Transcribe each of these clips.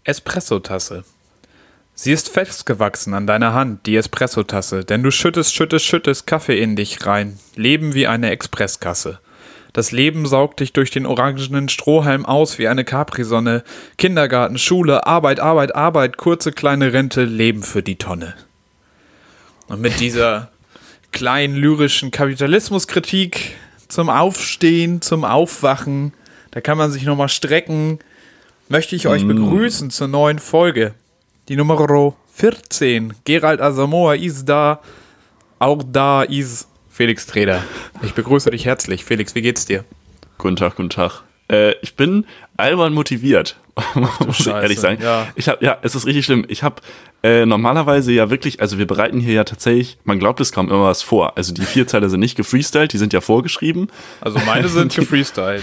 Espressotasse. Sie ist festgewachsen an deiner Hand, die Espressotasse, denn du schüttest Kaffee in dich rein. Leben wie eine Expresskasse. Das Leben saugt dich durch den orangenen Strohhalm aus wie eine Capri-Sonne. Kindergarten, Schule, Arbeit, kurze kleine Rente, Leben für die Tonne. Und mit dieser kleinen lyrischen Kapitalismuskritik zum Aufstehen, zum Aufwachen, da kann man sich nochmal strecken, möchte ich euch begrüßen zur neuen Folge. Die Nummer 14. Gerald Asamoah ist da. Auch da ist Felix Treder. Ich begrüße dich herzlich. Felix, wie geht's dir? Guten Tag. Ich bin albern motiviert, muss ich ehrlich sagen. Ja. Es ist richtig schlimm. Ich habe normalerweise ja wirklich, also wir bereiten hier ja tatsächlich, man glaubt es kaum, immer was vor. Also die 4 Zeiler sind nicht gefreestylt, die sind ja vorgeschrieben. Also meine sind gefreestylt.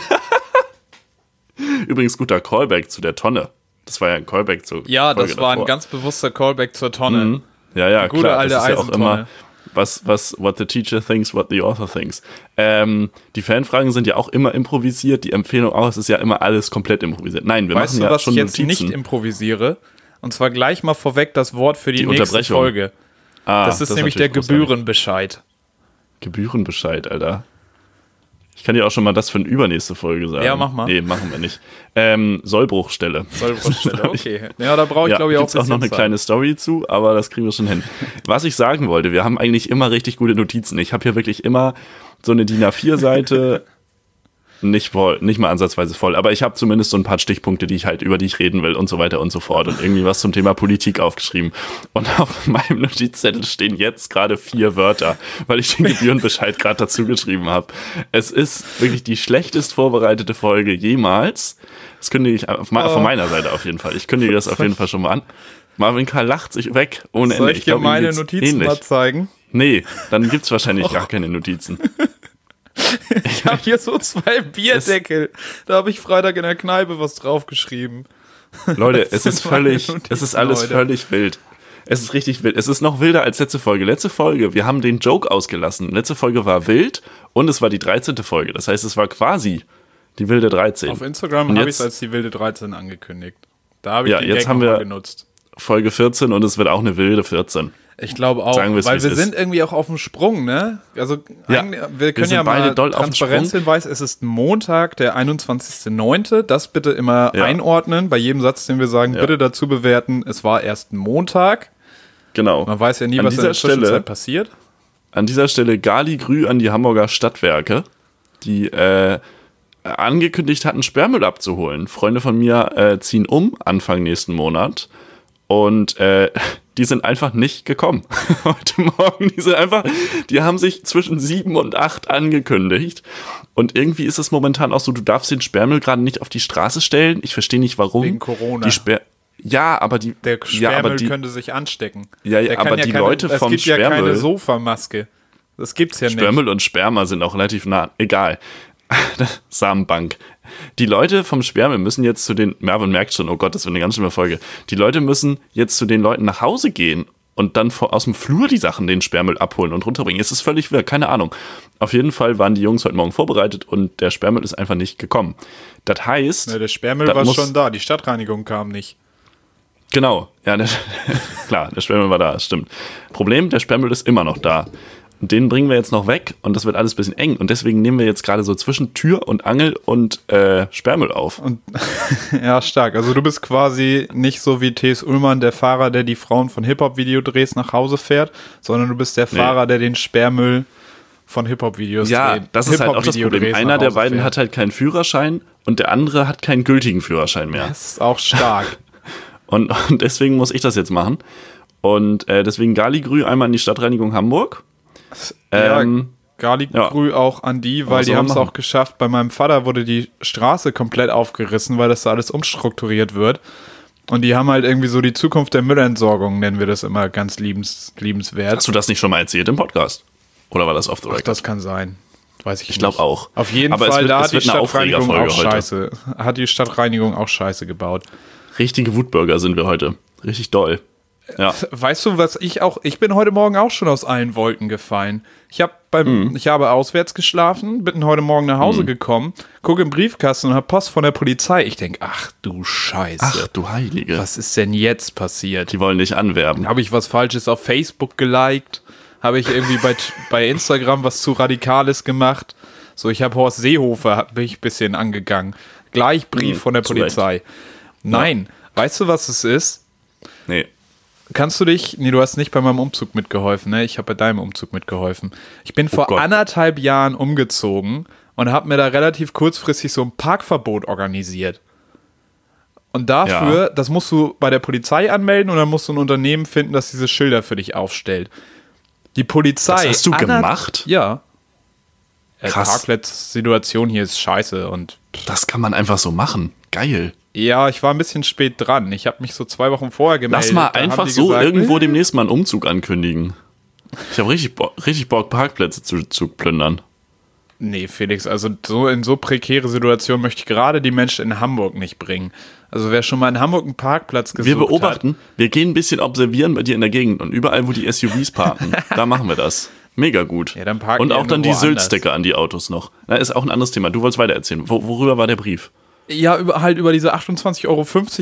Übrigens guter Callback zu der Tonne. Das war ja ein Callback zur Ja, Folge das war davor. ein ganz bewusster Callback zur Tonne. Mhm. Ja, gute klar. alte Das ist ja auch Eisentonne. immer what the teacher thinks, what the author thinks. Die Fanfragen sind ja auch immer improvisiert, die Empfehlung auch, es ist ja immer alles komplett improvisiert. Nein, wir Weißt machen du, ja was schon ich jetzt Notizen. nicht improvisiere? Und zwar gleich mal vorweg das Wort für die nächste Unterbrechung. Folge. Das ist nämlich der natürlich großartig. Gebührenbescheid. Gebührenbescheid, Alter. Ich kann dir auch schon mal das für eine übernächste Folge sagen. Ja, mach mal. Nee, machen wir nicht. Sollbruchstelle. Okay. Ja, da brauche ich, glaube ich, auch gibt's auch noch eine kleine Story zu, aber das kriegen wir schon hin. Was ich sagen wollte, wir haben eigentlich immer richtig gute Notizen. Ich habe hier wirklich immer so eine DIN A4-Seite, nicht mal ansatzweise voll, aber ich habe zumindest so ein paar Stichpunkte, über die ich reden will und so weiter und so fort und irgendwie was zum Thema Politik aufgeschrieben. Und auf meinem Notizzettel stehen jetzt gerade 4 Wörter, weil ich den Gebührenbescheid gerade dazu geschrieben habe. Es ist wirklich die schlechtest vorbereitete Folge jemals. Das kündige ich von meiner Seite auf jeden Fall. Ich kündige das auf jeden Fall schon mal an. Marvin K. lacht sich weg ohne Ende. Soll ich dir glaub, meine Notizen mal zeigen? Nee, dann gibt's wahrscheinlich gar keine Notizen. Ich habe hier so 2 Bierdeckel. Da habe ich Freitag in der Kneipe was draufgeschrieben. Leute, es ist alles völlig wild. Es ist richtig wild. Es ist noch wilder als letzte Folge. Letzte Folge, wir haben den Joke ausgelassen. Letzte Folge war wild und es war die 13. Folge. Das heißt, es war quasi die wilde 13. Auf Instagram habe ich es als die wilde 13 angekündigt. Da habe ich den jetzt Gag haben wir nochmal genutzt. Folge 14 und es wird auch eine wilde 14. Ich glaube auch, Sagen weil wir sind irgendwie auch auf dem Sprung, ne? Also wir können ja mal Transparenzhinweis, es ist Montag, der 21.09. Das bitte immer einordnen. Bei jedem Satz, den wir sagen, bitte dazu bewerten, es war erst Montag. Genau. Man weiß ja nie, was in der Zwischenzeit passiert. An dieser Stelle Gali Grü an die Hamburger Stadtwerke, die angekündigt hatten, Sperrmüll abzuholen. Freunde von mir ziehen Anfang nächsten Monat. Und die sind einfach nicht gekommen heute Morgen. Die haben sich zwischen 7 und 8 angekündigt. Und irgendwie ist es momentan auch so, du darfst den Sperrmüll gerade nicht auf die Straße stellen. Ich verstehe nicht, warum. Wegen Corona. Der Sperrmüll könnte sich anstecken. Leute vom Sperrmüll. Es gibt ja keine Sofamaske. Das gibt's ja nicht. Sperrmüll und Sperma sind auch relativ nah. Egal. Samenbank. Die Leute vom Sperrmüll müssen jetzt zu den, Mervin merkt schon, oh Gott, das wird eine ganz schlimme Folge. Die Leute müssen jetzt zu den Leuten nach Hause gehen und dann aus dem Flur die Sachen, den Sperrmüll abholen und runterbringen. Es ist völlig wirr, keine Ahnung. Auf jeden Fall waren die Jungs heute Morgen vorbereitet und der Sperrmüll ist einfach nicht gekommen. Das heißt... der Sperrmüll war schon da, die Stadtreinigung kam nicht. Genau, ja, klar, der Sperrmüll war da, das stimmt. Problem, der Sperrmüll ist immer noch da. Und den bringen wir jetzt noch weg und das wird alles ein bisschen eng. Und deswegen nehmen wir jetzt gerade so zwischen Tür und Angel und Sperrmüll auf. Und, ja, stark. Also du bist quasi nicht so wie T.S. Ullmann, der Fahrer, der die Frauen von Hip-Hop-Videodrehs nach Hause fährt, sondern du bist der Fahrer, der den Sperrmüll von Hip-Hop-Videos dreht. Ja, das ist halt auch das Problem. Einer der beiden hat halt keinen Führerschein und der andere hat keinen gültigen Führerschein mehr. Das ist auch stark. und deswegen muss ich das jetzt machen. Und deswegen Gali-Grü einmal in die Stadtreinigung Hamburg. Gali-Grü auch an die, weil die haben es auch geschafft. Bei meinem Vater wurde die Straße komplett aufgerissen, weil das da alles umstrukturiert wird. Und die haben halt irgendwie so die Zukunft der Müllentsorgung, nennen wir das immer ganz liebenswert. Hast du das nicht schon mal erzählt im Podcast? Oder war das off the record? Das kann sein. Weiß ich nicht. Ich glaube auch. Auf jeden Fall, da hat die Stadtreinigung auch Scheiße gebaut. Richtige Wutbürger sind wir heute. Richtig doll. Ja. Weißt du, ich bin heute Morgen auch schon aus allen Wolken gefallen. Ich habe auswärts geschlafen, bin heute Morgen nach Hause gekommen, gucke im Briefkasten und habe Post von der Polizei. Ich denke, ach du Scheiße. Ach du Heilige. Was ist denn jetzt passiert? Die wollen dich anwerben. Habe ich was Falsches auf Facebook geliked? Habe ich irgendwie bei Instagram was zu Radikales gemacht? So, ich habe Horst Seehofer, bin ich ein bisschen angegangen. Gleich Brief von der Polizei. Nein, weißt du, was es ist? Nee. Du hast nicht bei meinem Umzug mitgeholfen, ne? Ich habe bei deinem Umzug mitgeholfen. Ich bin vor 1,5 Jahren umgezogen und habe mir da relativ kurzfristig so ein Parkverbot organisiert. Und dafür, das musst du bei der Polizei anmelden und dann musst du ein Unternehmen finden, das diese Schilder für dich aufstellt. Die Polizei. Das hast du gemacht? Ja. Krass. Parkplatzsituation hier ist scheiße und. Das kann man einfach so machen. Geil. Ja, ich war ein bisschen spät dran. Ich habe mich so 2 Wochen vorher gemeldet. Lass mal einfach so gesagt, irgendwo demnächst mal einen Umzug ankündigen. Ich habe richtig Bock, Parkplätze zu plündern. Nee, Felix, also in so prekäre Situationen möchte ich gerade die Menschen in Hamburg nicht bringen. Also wer schon mal in Hamburg einen Parkplatz gesucht hat. Wir beobachten, wir gehen ein bisschen observieren bei dir in der Gegend und überall, wo die SUVs parken, da machen wir das. Mega gut. Ja, dann parken und auch dann die woanders. Sylt-Sticker an die Autos noch. Na, ist auch ein anderes Thema. Du wolltest weiter erzählen. Worüber war der Brief? Ja, über diese 28,50 €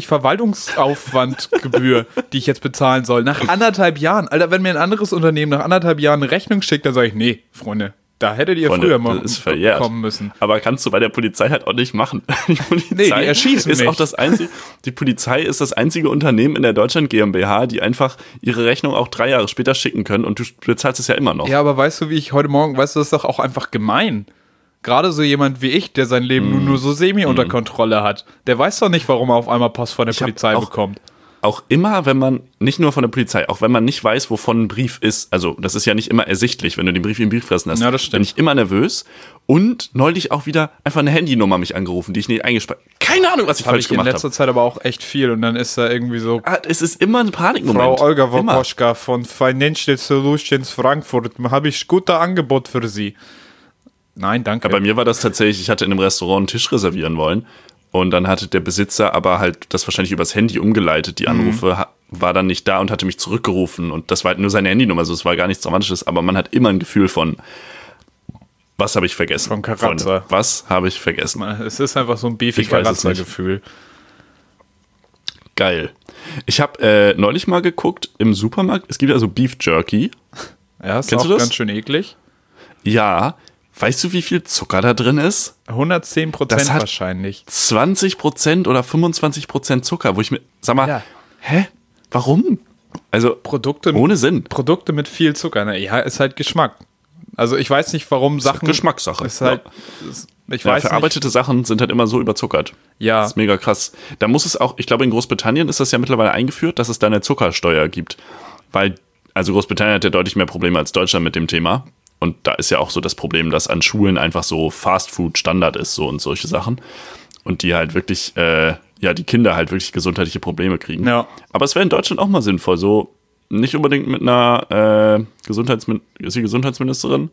Verwaltungsaufwandgebühr, die ich jetzt bezahlen soll. Nach 1,5 Jahren. Alter, wenn mir ein anderes Unternehmen nach 1,5 Jahren eine Rechnung schickt, dann sage ich, nee, Freunde, da hättet ihr früher mal kommen müssen. Aber kannst du bei der Polizei halt auch nicht machen. Die die erschießen ist mich. Auch das einzige, die Polizei ist das einzige Unternehmen in der Deutschland GmbH, die einfach ihre Rechnung auch 3 Jahre später schicken können und du bezahlst es ja immer noch. Ja, aber weißt du, wie ich heute Morgen, das ist doch auch einfach gemein. Gerade so jemand wie ich, der sein Leben nur so semi unter Kontrolle hat, der weiß doch nicht, warum er auf einmal Post von der Polizei bekommt. Auch immer, wenn man, nicht nur von der Polizei, auch wenn man nicht weiß, wovon ein Brief ist, also das ist ja nicht immer ersichtlich, wenn du den Brief im Briefkasten hast, ja, das stimmt. bin ich immer nervös und neulich auch wieder einfach eine Handynummer mich angerufen, die ich nicht eingespeichert habe. Keine Ahnung, was ich falsch gemacht habe. In letzter Zeit aber auch echt viel und dann ist da irgendwie so... Es ist immer ein Panikmoment. Frau Olga Wokoschka von Financial Solutions Frankfurt, habe ich gute Angebot für Sie. Nein, danke. Ja, bei mir war das tatsächlich, ich hatte in einem Restaurant einen Tisch reservieren wollen und dann hatte der Besitzer aber halt das wahrscheinlich übers Handy umgeleitet, die Anrufe, war dann nicht da und hatte mich zurückgerufen und das war halt nur seine Handynummer, also es war gar nichts Dramatisches, aber man hat immer ein Gefühl von, was habe ich vergessen? Von Charakter. Freunde, was habe ich vergessen? Es ist einfach so ein Beefy-Charakter-Gefühl. Geil. Ich habe neulich mal geguckt im Supermarkt, es gibt also Beef Jerky. Ja, ist Kennst auch du das? ganz schön eklig. Ja. Weißt du, wie viel Zucker da drin ist? 110% das hat wahrscheinlich. 20% oder 25% Zucker, wo ich mir, sag mal, Ja. hä? Warum? Also, Produkte ohne Sinn. Produkte mit viel Zucker. Ne? Ja, ist halt Geschmack. Also ich weiß nicht, warum Sachen... Geschmackssache. Ist halt, ich weiß verarbeitete Sachen sind halt immer so überzuckert. Ja. Das ist mega krass. Da muss es auch, ich glaube in Großbritannien ist das ja mittlerweile eingeführt, dass es da eine Zuckersteuer gibt. Weil, also Großbritannien hat ja deutlich mehr Probleme als Deutschland mit dem Thema. Und da ist ja auch so das Problem, dass an Schulen einfach so Fastfood Standard ist, so und solche Sachen. Und die halt wirklich, die Kinder halt wirklich gesundheitliche Probleme kriegen. Ja. Aber es wäre in Deutschland auch mal sinnvoll, so nicht unbedingt mit einer ist sie Gesundheitsministerin?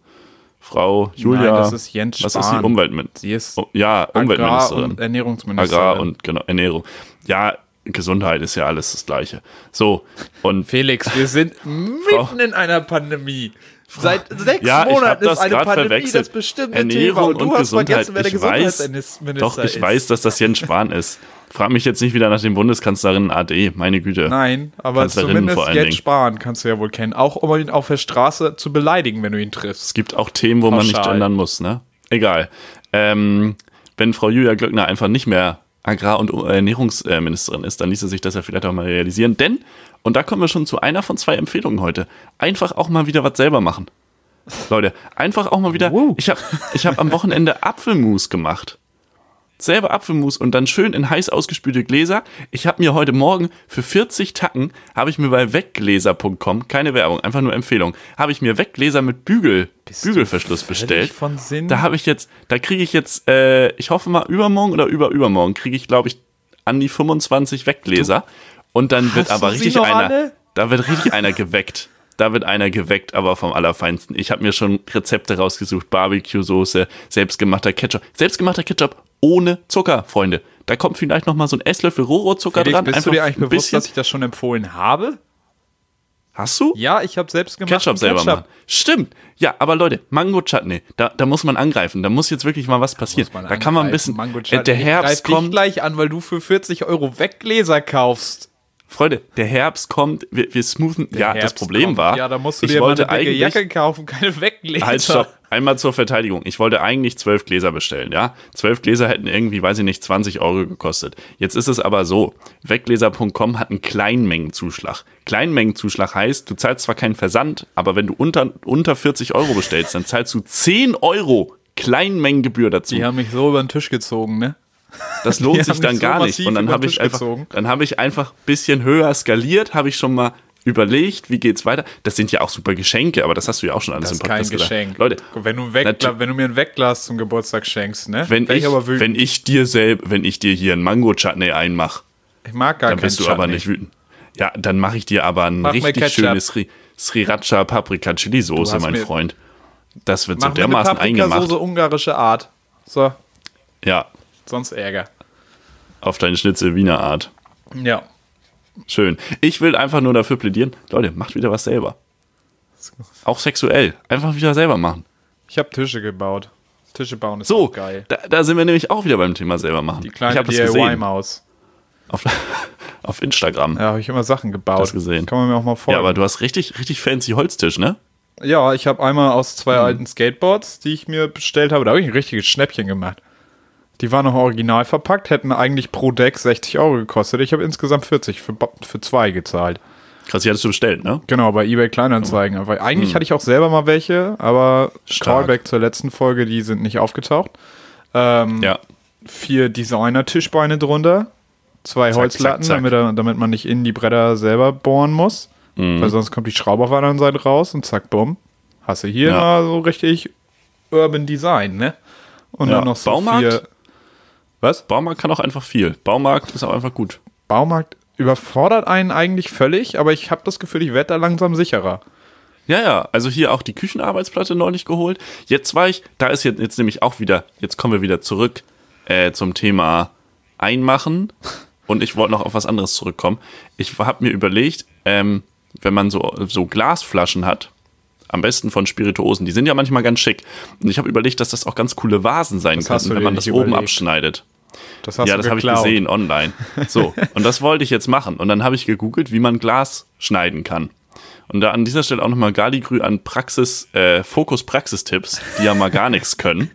Frau Julia. Nein, das ist Jens Spahn. Was ist sie? Umweltministerin. Sie ist Umweltministerin. Agrar- und Ernährungsministerin. Agrar und genau, Ernährung. Ja, Gesundheit ist ja alles das Gleiche. So, und Felix, wir sind mitten in einer Pandemie. Seit 6 ja, Monaten ist eine grad Pandemie das bestimmte Ernährung Thema. Und du hast Gesundheit. vergessen, wer der Gesundheitsminister ist. Doch, ich weiß, dass das Jens Spahn ist. Frag mich jetzt nicht wieder nach dem Bundeskanzlerin AD, meine Güte. Nein, aber Kanzlerin zumindest vor allen Jens Dingen. Spahn kannst du ja wohl kennen. Auch um ihn auf der Straße zu beleidigen, wenn du ihn triffst. Es gibt auch Themen, wo man nicht Pauschal. gendern muss, ne? Egal. Wenn Frau Julia Glöckner einfach nicht mehr Agrar- und Ernährungsministerin ist, dann ließe sich das ja vielleicht auch mal realisieren. Denn, und da kommen wir schon zu einer von 2 Empfehlungen heute, einfach auch mal wieder was selber machen. Leute, einfach auch mal wieder, ich hab am Wochenende Apfelmus gemacht. Selber Apfelmus und dann schön in heiß ausgespülte Gläser. Ich habe mir heute Morgen für 40 Tacken, habe ich mir bei weggläser.com, keine Werbung, einfach nur Empfehlung, habe ich mir Weggläser mit Bügelverschluss bestellt. Von Sinn? Da kriege ich jetzt, ich hoffe mal übermorgen oder übermorgen kriege ich, glaube ich, an die 25 Weggläser. Und dann wird aber richtig da wird richtig einer geweckt. Da wird einer geweckt, aber vom Allerfeinsten. Ich habe mir schon Rezepte rausgesucht, Barbecue-Soße, selbstgemachter Ketchup. Selbstgemachter Ketchup ohne Zucker, Freunde. Da kommt vielleicht noch mal so ein Esslöffel Rohrohrzucker Felix, dran. bist einfach du dir eigentlich ein bewusst, bisschen. dass ich das schon empfohlen habe? Hast du? Ja, ich habe selbst gemacht. Ketchup selber machen. Stimmt. Ja, aber Leute, Mango-Chutney, da muss man angreifen. Da muss jetzt wirklich mal was passieren. Da kann man ein bisschen. Der Herbst kommt. Ich gleich an, weil du für 40 € Weggläser kaufst. Freunde, der Herbst kommt, wir smoothen. Ja, das Problem war. Ja, da musst du dir mal eine dicke Jacke kaufen, keine Weggläser. Halt, stopp. Einmal zur Verteidigung. Ich wollte eigentlich 12 Gläser bestellen, ja. 12 Gläser hätten irgendwie, weiß ich nicht, 20 € gekostet. Jetzt ist es aber so, weggläser.com hat einen Kleinmengenzuschlag. Kleinmengenzuschlag heißt, du zahlst zwar keinen Versand, aber wenn du unter 40 € bestellst, dann zahlst du 10 € Kleinmengengebühr dazu. Die haben mich so über den Tisch gezogen, ne? Das lohnt sich dann gar nicht. Und dann habe ich einfach ein bisschen höher skaliert, habe ich schon mal überlegt, wie geht's weiter. Das sind ja auch super Geschenke, aber das hast du ja auch schon alles im Podcast gesagt. Das ist kein Geschenk. Leute, wenn du mir ein Wegglas zum Geburtstag schenkst, ne? Wenn ich dir hier einen Mango-Chutney einmache, ich mag gar dann bist du aber nicht wütend. Ja, dann mache ich dir aber ein richtig schönes Sriracha Paprika Chili Soße, mein Freund. Das wird so dermaßen eingemacht. Paprikasoße ungarische Art. So. Ja. Sonst Ärger. Auf deine Schnitzel Wiener Art. Ja. Schön. Ich will einfach nur dafür plädieren, Leute, macht wieder was selber. Auch sexuell. Einfach wieder selber machen. Ich habe Tische gebaut. Tische bauen ist so auch geil. Da sind wir nämlich auch wieder beim Thema selber machen. Die kleine DIY-Maus. Auf Instagram. Ja, habe ich immer Sachen gebaut. Das gesehen. Kann man mir auch mal folgen. Ja, aber du hast richtig fancy Holztisch, ne? Ja, ich habe einmal aus 2 alten Skateboards, die ich mir bestellt habe, da habe ich ein richtiges Schnäppchen gemacht. Die waren noch original verpackt, hätten eigentlich pro Deck 60 € gekostet. Ich habe insgesamt 40 für 2 gezahlt. Krass, die hattest du bestellt, ne? Genau, bei eBay Kleinanzeigen. Aber eigentlich hatte ich auch selber mal welche, aber Callback zur letzten Folge, die sind nicht aufgetaucht. 4 Designer-Tischbeine drunter, 2 Holzlatten, zack. Damit man nicht in die Bretter selber bohren muss. Weil sonst kommt die Schraube auf der anderen Seite raus und zack, bumm. Hast du hier mal so richtig Urban Design, ne? Und dann noch so Baumarkt? 4... Was? Baumarkt kann auch einfach viel. Baumarkt ist auch einfach gut. Baumarkt überfordert einen eigentlich völlig, aber ich habe das Gefühl, ich werde da langsam sicherer. Ja, also hier auch die Küchenarbeitsplatte neulich geholt. Jetzt da ist jetzt nämlich auch wieder, jetzt kommen wir wieder zurück zum Thema Einmachen und ich wollte noch auf was anderes zurückkommen. Ich habe mir überlegt, wenn man so Glasflaschen hat, am besten von Spirituosen, die sind ja manchmal ganz schick. Und ich habe überlegt, dass das auch ganz coole Vasen sein könnten, wenn man das oben abschneidet. Das habe ich gesehen online. So, und das wollte ich jetzt machen. Und dann habe ich gegoogelt, wie man Glas schneiden kann. Und da an dieser Stelle auch nochmal Galigrü an Fokus-Praxistipps, die ja mal gar nichts können.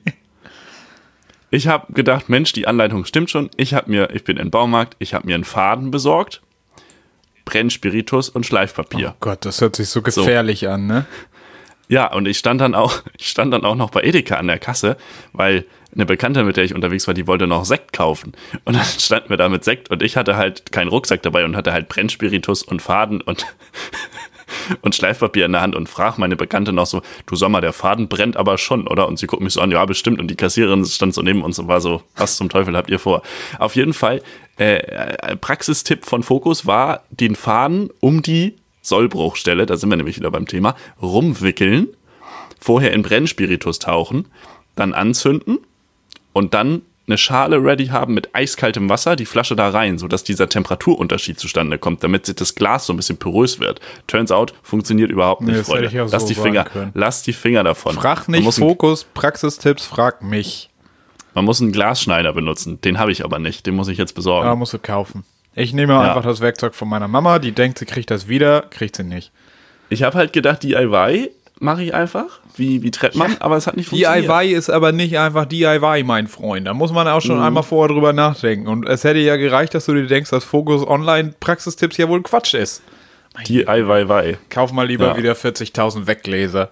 Ich habe gedacht, Mensch, die Anleitung stimmt schon. Ich bin im Baumarkt, ich habe mir einen Faden besorgt, Brennspiritus und Schleifpapier. Oh Gott, das hört sich so gefährlich an, ne? Ja, und ich stand dann auch noch bei Edeka an der Kasse, weil eine Bekannte, mit der ich unterwegs war, die wollte noch Sekt kaufen. Und dann standen wir da mit Sekt und ich hatte halt keinen Rucksack dabei und hatte halt Brennspiritus und Faden und Schleifpapier in der Hand und frag meine Bekannte noch so, du sag mal, der Faden brennt aber schon, oder? Und sie guckt mich so an, ja, bestimmt. Und die Kassiererin stand so neben uns und war so, was zum Teufel habt ihr vor? Auf jeden Fall, Praxistipp von Fokus war, den Faden um die Sollbruchstelle, da sind wir nämlich wieder beim Thema, rumwickeln, vorher in Brennspiritus tauchen, dann anzünden und dann eine Schale ready haben mit eiskaltem Wasser, die Flasche da rein, sodass dieser Temperaturunterschied zustande kommt, damit sich das Glas so ein bisschen porös wird. Turns out, funktioniert überhaupt nicht, Freunde. Lass die Finger davon. Frag nicht Fokus, Praxistipps, frag mich. Man muss einen Glasschneider benutzen, den habe ich aber nicht, den muss ich jetzt besorgen. Ja, musst du kaufen. Ich nehme einfach das Werkzeug von meiner Mama, die denkt, sie kriegt das wieder, kriegt sie nicht. Ich habe halt gedacht, DIY mache ich einfach, wie Trettmann, aber es hat nicht funktioniert. DIY ist aber nicht einfach DIY, mein Freund. Da muss man auch schon einmal vorher drüber nachdenken. Und es hätte ja gereicht, dass du dir denkst, dass Fokus Online-Praxistipps ja wohl Quatsch ist. DIY. Kauf mal lieber wieder 40.000 Weggläser.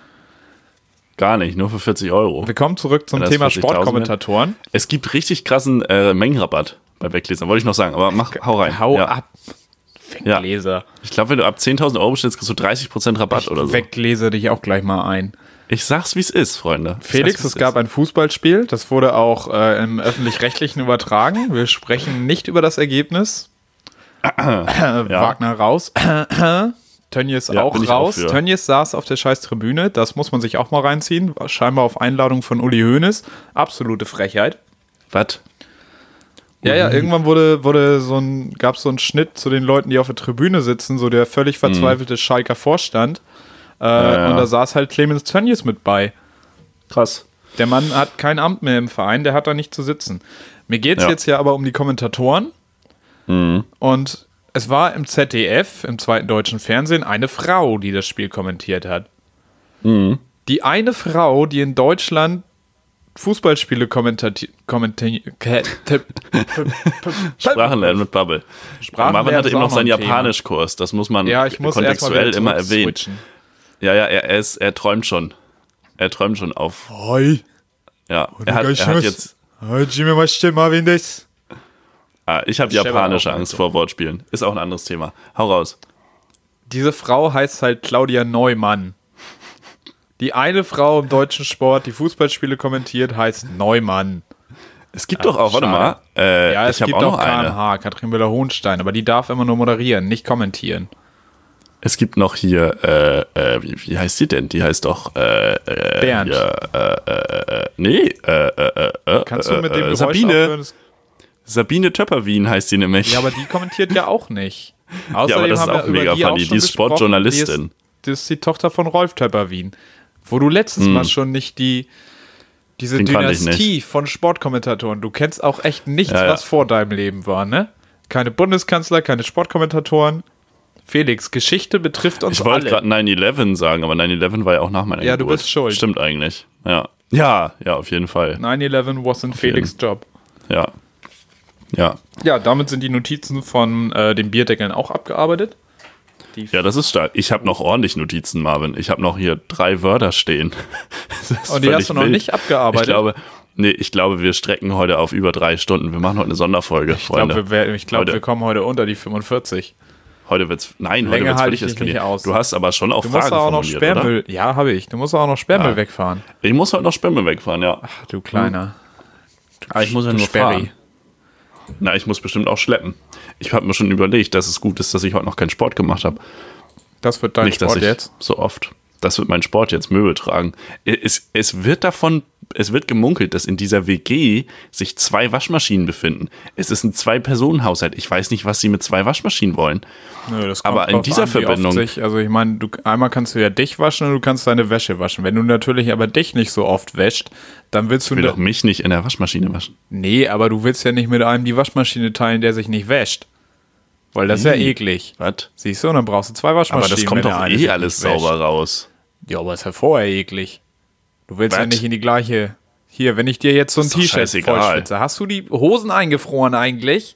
Gar nicht, nur für 40 €. Wir kommen zurück zum Thema Sportkommentatoren. Es gibt richtig krassen Mengenrabatt bei Weggläsern, wollte ich noch sagen, aber hau rein. Hau ab. Weggläser. Ja. Ich glaube, wenn du ab 10.000 € bestellst, kriegst du 30% Rabatt oder so. Weggläser dich auch gleich mal ein. Ich sag's, wie es ist, Freunde. Felix, es gab ein Fußballspiel, das wurde auch im Öffentlich-Rechtlichen übertragen. Wir sprechen nicht über das Ergebnis. Wagner raus. Tönnies auch raus. Tönnies saß auf der scheiß Tribüne. Das muss man sich auch mal reinziehen. Scheinbar auf Einladung von Uli Hoeneß. Absolute Frechheit. Was? Ja, irgendwann gab es so einen Schnitt zu den Leuten, die auf der Tribüne sitzen, so der völlig verzweifelte Schalker Vorstand. Und da saß halt Clemens Tönnies mit bei. Krass. Der Mann hat kein Amt mehr im Verein, der hat da nicht zu sitzen. Mir geht es jetzt ja aber um die Kommentatoren. Und es war im ZDF, im zweiten deutschen Fernsehen, eine Frau, die das Spiel kommentiert hat. Die eine Frau, die in Deutschland Fußballspiele Sprachenlernen mit Bubble. Marvin hatte eben noch seinen Japanischkurs. Das muss man kontextuell immer erwähnen. Ja, er träumt schon. Er träumt schon auf. Hi. Ja, er hat jetzt. Ich habe japanische Angst vor Wortspielen. Ist auch ein anderes Thema. Hau raus. Diese Frau heißt halt Claudia Neumann. Die eine Frau im deutschen Sport, die Fußballspiele kommentiert, heißt Neumann. Es gibt doch auch, warte mal. Es gibt auch KMH, Katrin Müller-Hohenstein, aber die darf immer nur moderieren, nicht kommentieren. Es gibt noch hier, wie heißt die denn? Die heißt doch, Bernd. Kannst du mit dem Geräusch aufhören? Sabine Töpperwien heißt die nämlich. Ja, aber die kommentiert ja auch nicht. Außerdem ja, aber das ist auch mega funny. Die ist Sportjournalistin. Das ist die Tochter von Rolf Töpperwien. Wo du letztes Mal schon nicht diese Dynastie von Sportkommentatoren, du kennst auch echt nichts, was vor deinem Leben war, ne? Keine Bundeskanzler, keine Sportkommentatoren. Felix, Geschichte betrifft uns alle. Ich wollte gerade 9/11 sagen, aber 9/11 war ja auch nach meiner Geburt. Ja, du bist schuld. Stimmt eigentlich. Ja, auf jeden Fall. 9/11 was in Felix' Job. Ja. Ja, damit sind die Notizen von den Bierdeckeln auch abgearbeitet. Ja, das ist stark. Ich habe noch ordentlich Notizen, Marvin. Ich habe noch hier 3 Wörter stehen. Und die hast du noch nicht abgearbeitet? Ich glaube, wir strecken heute auf über 3 Stunden. Wir machen heute eine Sonderfolge, Freunde. Ich glaube, wir kommen heute unter die 45. Heute wird's völlig eskaliert. Du hast aber schon auch Fragen formuliert, Sperrmüll. Oder? Ja, habe ich. Du musst auch noch Sperrmüll wegfahren. Ich muss heute noch Sperrmüll wegfahren, ja. Ach, du Kleiner. Ich muss ja nur fahren. Na, ich muss bestimmt auch schleppen. Ich habe mir schon überlegt, dass es gut ist, dass ich heute noch keinen Sport gemacht habe. Das wird dein Sport jetzt? So oft. Das wird mein Sport jetzt, Möbel tragen. Es wird gemunkelt, dass in dieser WG sich 2 Waschmaschinen befinden. Es ist ein 2-Personen-Haushalt. Ich weiß nicht, was sie mit 2 Waschmaschinen wollen. Nö, das aber in dieser Verbindung. Also ich meine, einmal kannst du ja dich waschen und du kannst deine Wäsche waschen. Wenn du natürlich aber dich nicht so oft wäscht, dann willst du... Ich will doch mich nicht in der Waschmaschine waschen. Nee, aber du willst ja nicht mit einem die Waschmaschine teilen, der sich nicht wäscht. Weil das ist ja eklig. Was? Siehst du, und dann brauchst du 2 Waschmaschinen. Aber das kommt doch alles sauber raus. Ja, aber ist ja vorher eklig. Du willst ja nicht in die gleiche... Hier, wenn ich dir jetzt so ein T-Shirt vollschwitze, hast du die Hosen eingefroren eigentlich?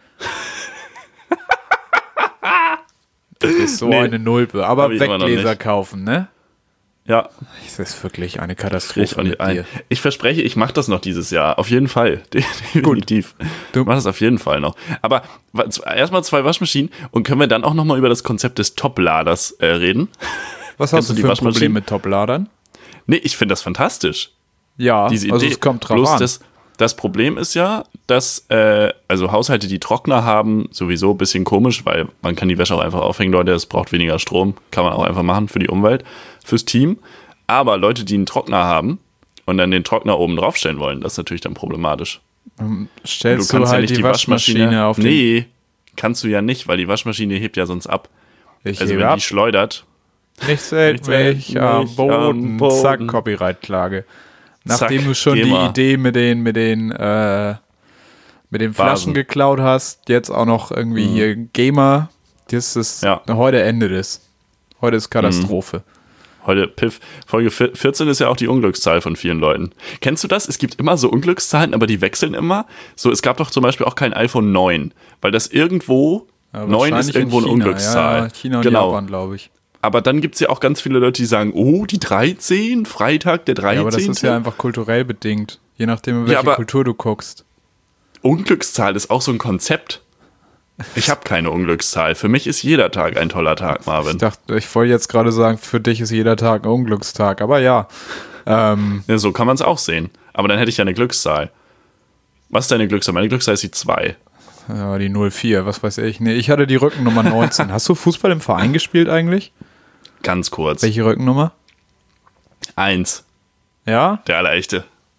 Das ist so eine Nulpe. Aber Weggläser kaufen, ne? Ja. Das ist wirklich eine Katastrophe mit dir. Ich verspreche, ich mache das noch dieses Jahr. Auf jeden Fall. Definitiv. Ich mache das auf jeden Fall noch. Aber erstmal 2 Waschmaschinen und können wir dann auch nochmal über das Konzept des Topladers reden? Was hast du für ein Problem mit Topladern? Nee, ich finde das fantastisch. Ja, diese Idee. Also es kommt drauf an. Das Problem ist ja, dass also Haushalte, die Trockner haben, sowieso ein bisschen komisch, weil man kann die Wäsche auch einfach aufhängen, Leute, es braucht weniger Strom, kann man auch einfach machen für die Umwelt, fürs Team. Aber Leute, die einen Trockner haben und dann den Trockner oben draufstellen wollen, das ist natürlich dann problematisch. Stellst du halt ja nicht die Waschmaschine auf den... Nee, kannst du ja nicht, weil die Waschmaschine hebt ja sonst ab. Also wenn die schleudert... Nichts hält mich am Boden. Zack, Copyright-Klage. Nachdem du schon die Idee mit den Flaschen geklaut hast, jetzt auch noch irgendwie hier Gamer, das ist heute Ende des. Heute ist Katastrophe. Heute Piff. Folge 14 ist ja auch die Unglückszahl von vielen Leuten. Kennst du das? Es gibt immer so Unglückszahlen, aber die wechseln immer. So, es gab doch zum Beispiel auch kein iPhone 9, weil das irgendwo, 9 ist irgendwo eine Unglückszahl. Ja, China und Japan, glaube ich. Aber dann gibt es ja auch ganz viele Leute, die sagen, oh, die 13, Freitag der 13. Ja, aber das ist ja einfach kulturell bedingt. Je nachdem, in welche Kultur du guckst. Unglückszahl ist auch so ein Konzept. Ich habe keine Unglückszahl. Für mich ist jeder Tag ein toller Tag, Marvin. Ich wollte jetzt gerade sagen, für dich ist jeder Tag ein Unglückstag. Aber ja. Ja, so kann man es auch sehen. Aber dann hätte ich ja eine Glückszahl. Was ist deine Glückszahl? Meine Glückszahl ist die 2. Ja, die 04, was weiß ich. Nee, ich hatte die Rückennummer 19. Hast du Fußball im Verein gespielt eigentlich? Ganz kurz. Welche Rückennummer? 1. Ja? Der Allerechte.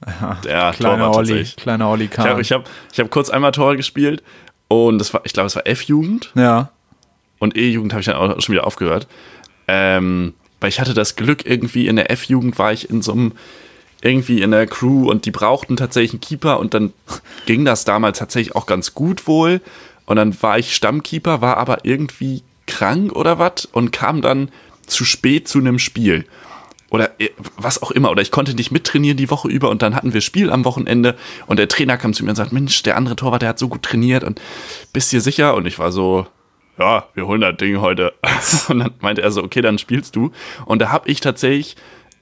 Der Kleiner Torwart Olli, tatsächlich. kleiner Olli Kahn. Ich hab kurz einmal Tor gespielt und ich glaube, es war F-Jugend Ja. und E-Jugend habe ich dann auch schon wieder aufgehört. Weil ich hatte das Glück, irgendwie in der F-Jugend war ich irgendwie in der Crew und die brauchten tatsächlich einen Keeper und dann ging das damals tatsächlich auch ganz gut wohl und dann war ich Stammkeeper, war aber irgendwie krank oder was und kam dann zu spät zu einem Spiel. Oder was auch immer. Oder ich konnte nicht mittrainieren die Woche über und dann hatten wir Spiel am Wochenende und der Trainer kam zu mir und sagt, Mensch, der andere Torwart, der hat so gut trainiert und bist dir sicher? Und ich war so, ja, wir holen das Ding heute. Und dann meinte er so, okay, dann spielst du. Und da habe ich tatsächlich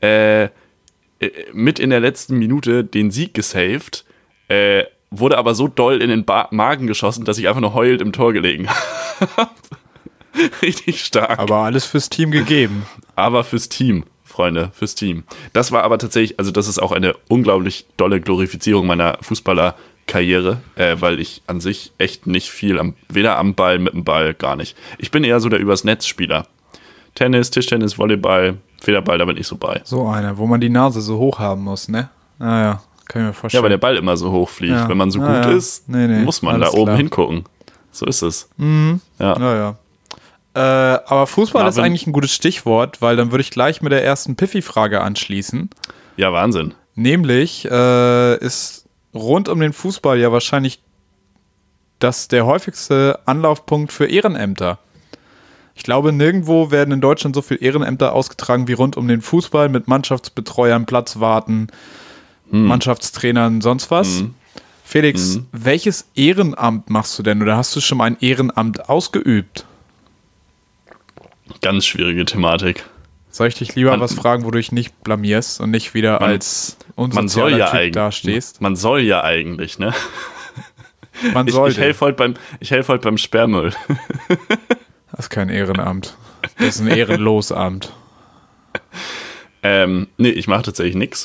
mit in der letzten Minute den Sieg gesaved, wurde aber so doll in den Magen geschossen, dass ich einfach nur heulend im Tor gelegen habe. Richtig stark. Aber alles fürs Team gegeben. Aber fürs Team, Freunde, fürs Team. Das war aber tatsächlich, also das ist auch eine unglaublich dolle Glorifizierung meiner Fußballerkarriere, weil ich an sich echt nicht viel, weder am Ball, mit dem Ball, gar nicht. Ich bin eher so der übers Netz-Spieler. Tennis, Tischtennis, Volleyball, Federball, da bin ich so bei. So einer, wo man die Nase so hoch haben muss, ne? Naja, kann ich mir Ja, vorstellen. weil der Ball immer so hoch fliegt. Ja. Wenn man so Ja, gut ja. ist, Nee, muss man da alles oben klar. hingucken. So ist es. Ja. Naja. Aber Fußball ist eigentlich ein gutes Stichwort, weil dann würde ich gleich mit der ersten Piffy-Frage anschließen. Ja, Wahnsinn. Nämlich ist rund um den Fußball ja wahrscheinlich das der häufigste Anlaufpunkt für Ehrenämter. Ich glaube, nirgendwo werden in Deutschland so viele Ehrenämter ausgetragen wie rund um den Fußball mit Mannschaftsbetreuern, Platzwarten, Mannschaftstrainern, sonst was. Felix, welches Ehrenamt machst du denn oder hast du schon mal ein Ehrenamt ausgeübt? Ganz schwierige Thematik. Soll ich dich lieber was fragen, wo du dich nicht blamierst und nicht wieder als Man soll unsozialer ja Typ dastehst? Man soll ja eigentlich, ne? Man Ich sollte. helfe heute beim Sperrmüll. Das ist kein Ehrenamt. Das ist ein Ehrenlosamt. Nee, ich mache tatsächlich nichts.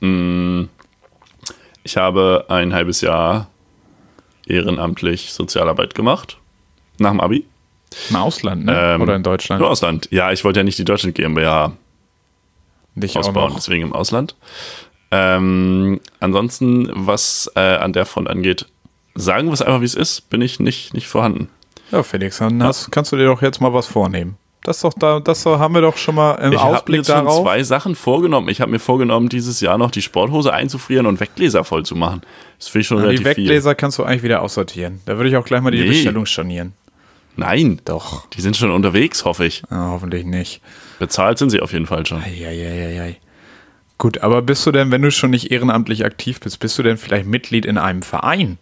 Ich habe ein halbes Jahr ehrenamtlich Sozialarbeit gemacht. Nach dem Abi. Im Ausland, ne? Oder in Deutschland? Im Ausland. Ja, ich wollte ja nicht die Deutschland GmbH Nicht auch ausbauen, noch. deswegen im Ausland. Ansonsten, was an der Front angeht, sagen wir es einfach, wie es ist, bin ich nicht vorhanden. Ja, Felix, dann kannst du dir doch jetzt mal was vornehmen. Das haben wir doch schon mal im Ich habe Ausblick mir schon darauf. 2 Sachen vorgenommen. Ich habe mir vorgenommen, dieses Jahr noch die Sporthose einzufrieren und Weggläser voll zu machen. Das finde ich schon Die relativ Weggläser kannst du eigentlich wieder aussortieren. Da würde ich auch gleich mal die Nee. Bestellung stornieren. viel. Nein, Doch. die sind schon unterwegs, hoffe ich. Ja, hoffentlich nicht. Bezahlt sind sie auf jeden Fall schon. Eieieiei. Gut, aber bist du denn, wenn du schon nicht ehrenamtlich aktiv bist du denn vielleicht Mitglied in einem Verein?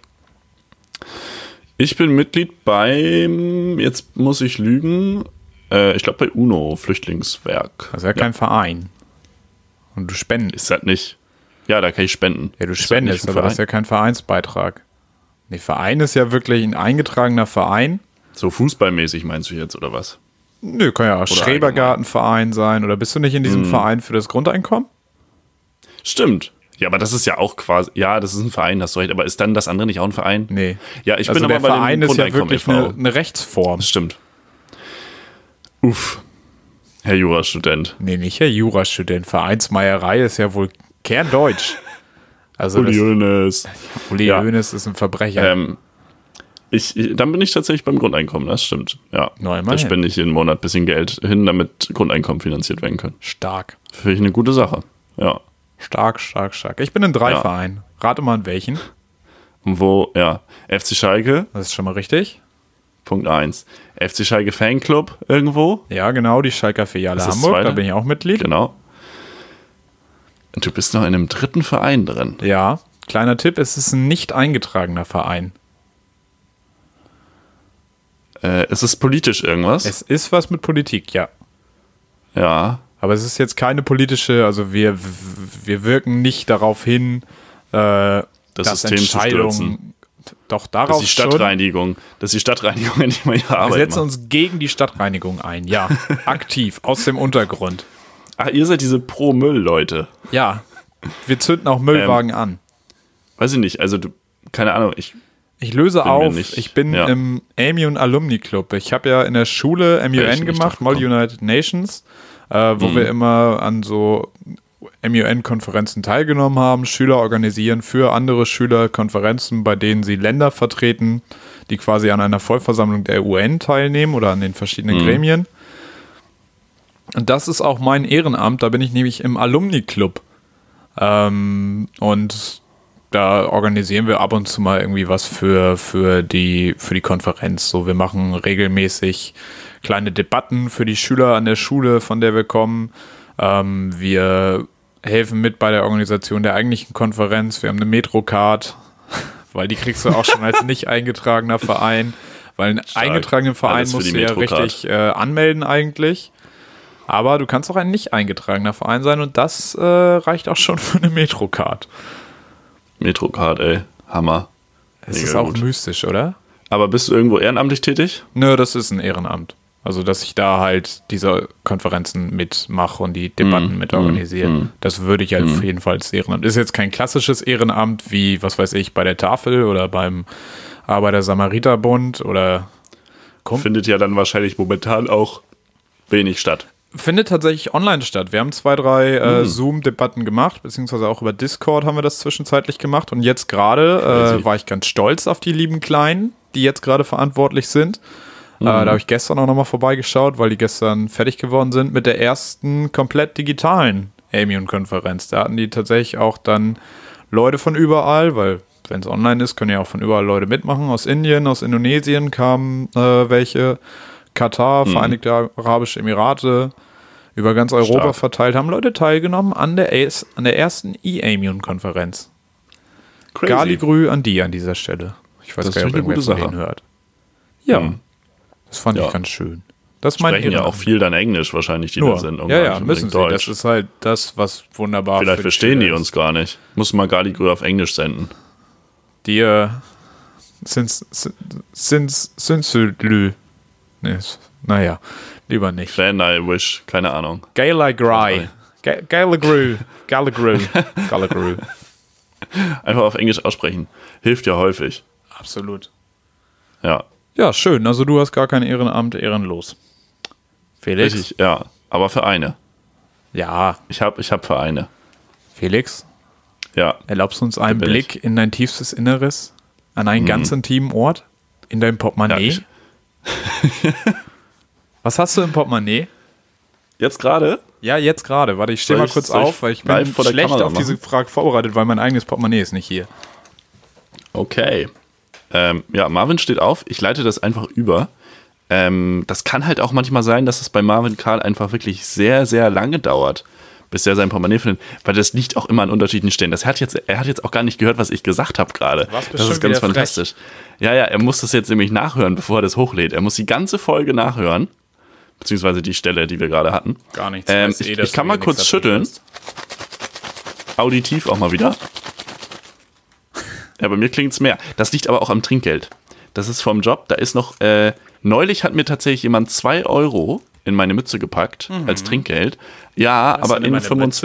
Ich bin Mitglied beim, jetzt muss ich lügen, ich glaube bei UNO, Flüchtlingswerk. Das ist ja kein Verein. Und du spendest. Ist das nicht? Ja, da kann ich spenden. Ja, du Ist das spendest, nicht ein aber das ist Verein? ja kein Vereinsbeitrag. Nee, Verein ist ja wirklich ein eingetragener Verein. So fußballmäßig meinst du jetzt, oder was? Nö, kann ja auch Schrebergartenverein sein. Oder bist du nicht in diesem Verein für das Grundeinkommen? Stimmt. Ja, aber das ist ja auch quasi, ja, das ist ein Verein, hast du recht, aber ist dann das andere nicht auch ein Verein? Nee. Ja, ich Also bin der aber bei Verein dem ist ja Grundeinkommen wirklich e.V. eine Rechtsform. Das stimmt. Uff. Herr Jurastudent. Nee, nicht Herr Jurastudent. Vereinsmeierei ist ja wohl kerndeutsch. Also Uli Hoeneß. Uli Ja. Hoeneß ist ein Verbrecher. Dann bin ich tatsächlich beim Grundeinkommen, das stimmt. Ja, Na, immerhin. da spende ich jeden Monat ein bisschen Geld hin, damit Grundeinkommen finanziert werden können. Stark. Finde ich eine gute Sache. Ja. Stark. Ich bin in 3 Ja. Vereinen. Rate mal in welchen. Und wo, ja, FC Schalke, Das ist schon mal richtig. Punkt 1. FC Schalke Fanclub irgendwo, Ja, genau, die Schalker Filiale Das ist Hamburg. Da zweite? bin ich auch Mitglied. genau. Und du bist noch in einem 3. Verein drin. Ja, kleiner Tipp, es ist ein nicht eingetragener Verein. Ist es politisch irgendwas? Es ist was mit Politik, ja. Ja. Aber es ist jetzt keine politische, also wir wirken nicht darauf hin, Das dass System zu stürzen. Entscheidungen doch Das darauf ist die schon. Stadtreinigung. Das ist die Stadtreinigung, endlich mal ihre Wir Arbeit setzen macht. uns gegen die Stadtreinigung ein, ja. Aktiv, aus dem Untergrund. Ach, ihr seid diese Pro-Müll-Leute. Ja, wir zünden auch Müllwagen an. Weiß ich nicht, also du, keine Ahnung, ich Ich löse bin mir auf, nicht- ich bin ja. im AMUN Alumni Club. Ich habe ja in der Schule Wäre ich MUN nicht gemacht, drauf gekommen. Mall United Nations, wo wir immer an so MUN-Konferenzen teilgenommen haben. Schüler organisieren für andere Schüler Konferenzen, bei denen sie Länder vertreten, die quasi an einer Vollversammlung der UN teilnehmen oder an den verschiedenen Gremien. Und das ist auch mein Ehrenamt, da bin ich nämlich im Alumni-Club. Und da organisieren wir ab und zu mal irgendwie was für die Konferenz. So, wir machen regelmäßig kleine Debatten für die Schüler an der Schule, von der wir kommen. Wir helfen mit bei der Organisation der eigentlichen Konferenz. Wir haben eine Metrocard, weil die kriegst du auch schon als nicht eingetragener Verein. Weil einen eingetragenen Verein musst du ja richtig anmelden eigentlich. Aber du kannst auch ein nicht eingetragener Verein sein und das reicht auch schon für eine Metrocard. Metrocard, ey. Hammer. Es ist auch mystisch, oder? Aber bist du irgendwo ehrenamtlich tätig? Nö, das ist ein Ehrenamt. Also, dass ich da halt diese Konferenzen mitmache und die Debatten mit organisiere. Das würde ich halt auf jeden Fall als Ehrenamt. Ist jetzt kein klassisches Ehrenamt wie, was weiß ich, bei der Tafel oder beim Arbeiter-Samariter-Bund oder... Findet ja dann wahrscheinlich momentan auch wenig statt. Findet tatsächlich online statt. Wir haben 2, 3 Zoom-Debatten gemacht, beziehungsweise auch über Discord haben wir das zwischenzeitlich gemacht. Und jetzt gerade war ich ganz stolz auf die lieben Kleinen, die jetzt gerade verantwortlich sind. Da habe ich gestern auch nochmal vorbeigeschaut, weil die gestern fertig geworden sind mit der ersten komplett digitalen Amion-Konferenz. Da hatten die tatsächlich auch dann Leute von überall, weil wenn es online ist, können ja auch von überall Leute mitmachen. Aus Indien, aus Indonesien kamen welche, Katar, Vereinigte Arabische Emirate, über ganz Europa verteilt, haben Leute teilgenommen an der ersten E-Amion-Konferenz. Galigrü an dieser Stelle. Ich weiß gar nicht, ob irgendwer von denen hört. Ja, das fand ich ganz schön. Das sprechen ja auch viel dann Englisch wahrscheinlich, die da sind. Ja, müssen sie. Deutsch. Das ist halt das, was wunderbar vielleicht verstehen die uns gar nicht. Muss mal Galigrü auf Englisch senden. Naja. Lieber nicht. Fan I wish, keine Ahnung. Galigrü. Einfach auf Englisch aussprechen. Hilft ja häufig. Absolut. Ja. Ja, schön. Also du hast gar kein Ehrenamt, ehrenlos. Felix? Richtig, ja. Aber Vereine. Ja. Ich hab Vereine. Felix? Ja. Erlaubst du uns einen Blick in dein tiefstes Inneres? An einen ganz intimen Ort? In deinem Portemonnaie? Ja, Was hast du im Portemonnaie? Jetzt gerade? Ja, jetzt gerade. Warte, ich stehe mal kurz auf, weil ich bin schlecht auf diese Frage vorbereitet, weil mein eigenes Portemonnaie ist nicht hier. Okay. Ja, Marvin steht auf. Ich leite das einfach über. Das kann halt auch manchmal sein, dass es bei Marvin Karl einfach wirklich sehr, sehr lange dauert, bis er sein Portemonnaie findet, weil das liegt auch immer an unterschiedlichen Stellen. Er hat jetzt auch gar nicht gehört, was ich gesagt habe gerade. Das ist ganz fantastisch. Ja, er muss das jetzt nämlich nachhören, bevor er das hochlädt. Er muss die ganze Folge nachhören, beziehungsweise die Stelle, die wir gerade hatten. Gar nichts. Ich kann mal kurz schütteln. Auditiv auch mal wieder. Ja, bei mir klingt es mehr. Das liegt aber auch am Trinkgeld. Das ist vom Job. Da ist noch, neulich hat mir tatsächlich jemand 2 Euro in meine Mütze gepackt als Trinkgeld. Ja, aber in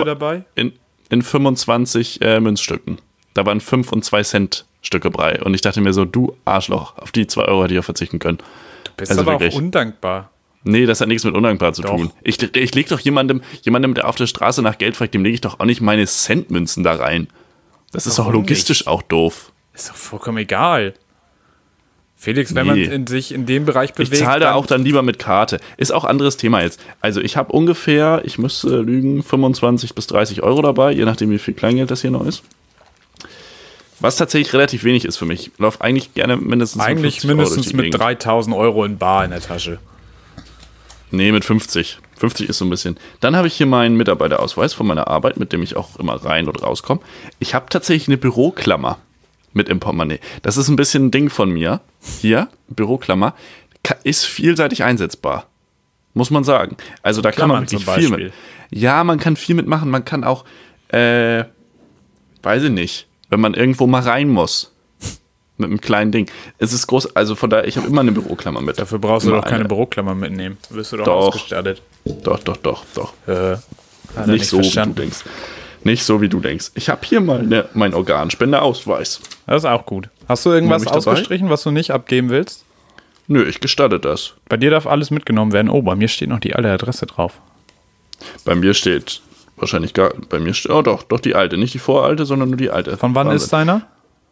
25 Münzstücken. Da waren 5 und 2 Cent Stücke bei. Und ich dachte mir so, du Arschloch, auf die 2 Euro hätte ich auch verzichten können. Du bist aber wirklich auch undankbar. Nee, das hat nichts mit undankbar zu tun. Ich leg doch jemandem, der auf der Straße nach Geld fragt, dem lege ich doch auch nicht meine Centmünzen da rein. Das ist doch logistisch auch doof. Ist doch vollkommen egal. Felix, wenn man sich in dem Bereich bewegt... Ich zahle da auch dann lieber mit Karte. Ist auch ein anderes Thema jetzt. Also ich habe ungefähr, ich müsste lügen, 25 bis 30 Euro dabei, je nachdem wie viel Kleingeld das hier noch ist. Was tatsächlich relativ wenig ist für mich. Ich laufe eigentlich gerne mindestens mit 3.000 Euro in bar in der Tasche. Nee, mit 50. 50 ist so ein bisschen. Dann habe ich hier meinen Mitarbeiterausweis von meiner Arbeit, mit dem ich auch immer rein und rauskomme. Ich habe tatsächlich eine Büroklammer mit im Portemonnaie. Das ist ein bisschen ein Ding von mir. Hier, Büroklammer, ist vielseitig einsetzbar. Muss man sagen. Also da kann man wirklich viel mit. Ja, man kann viel mitmachen. Man kann auch, weiß ich nicht, wenn man irgendwo mal rein muss. Mit einem kleinen Ding. Es ist groß, also von daher, ich habe immer eine Büroklammer mit. Dafür brauchst du doch keine Büroklammer mitnehmen. Wirst du doch ausgestattet. Doch. Nicht so, wie du denkst. Nicht so, wie du denkst. Ich habe hier mal meinen Organspendeausweis. Das ist auch gut. Hast du irgendwas ausgestrichen, was du nicht abgeben willst? Nö, ich gestatte das. Bei dir darf alles mitgenommen werden. Oh, bei mir steht noch die alte Adresse drauf. Bei mir steht wahrscheinlich gar, bei mir steht, oh doch die alte, nicht die voralte, sondern nur die alte. Von wann Wahnsinn. ist deiner?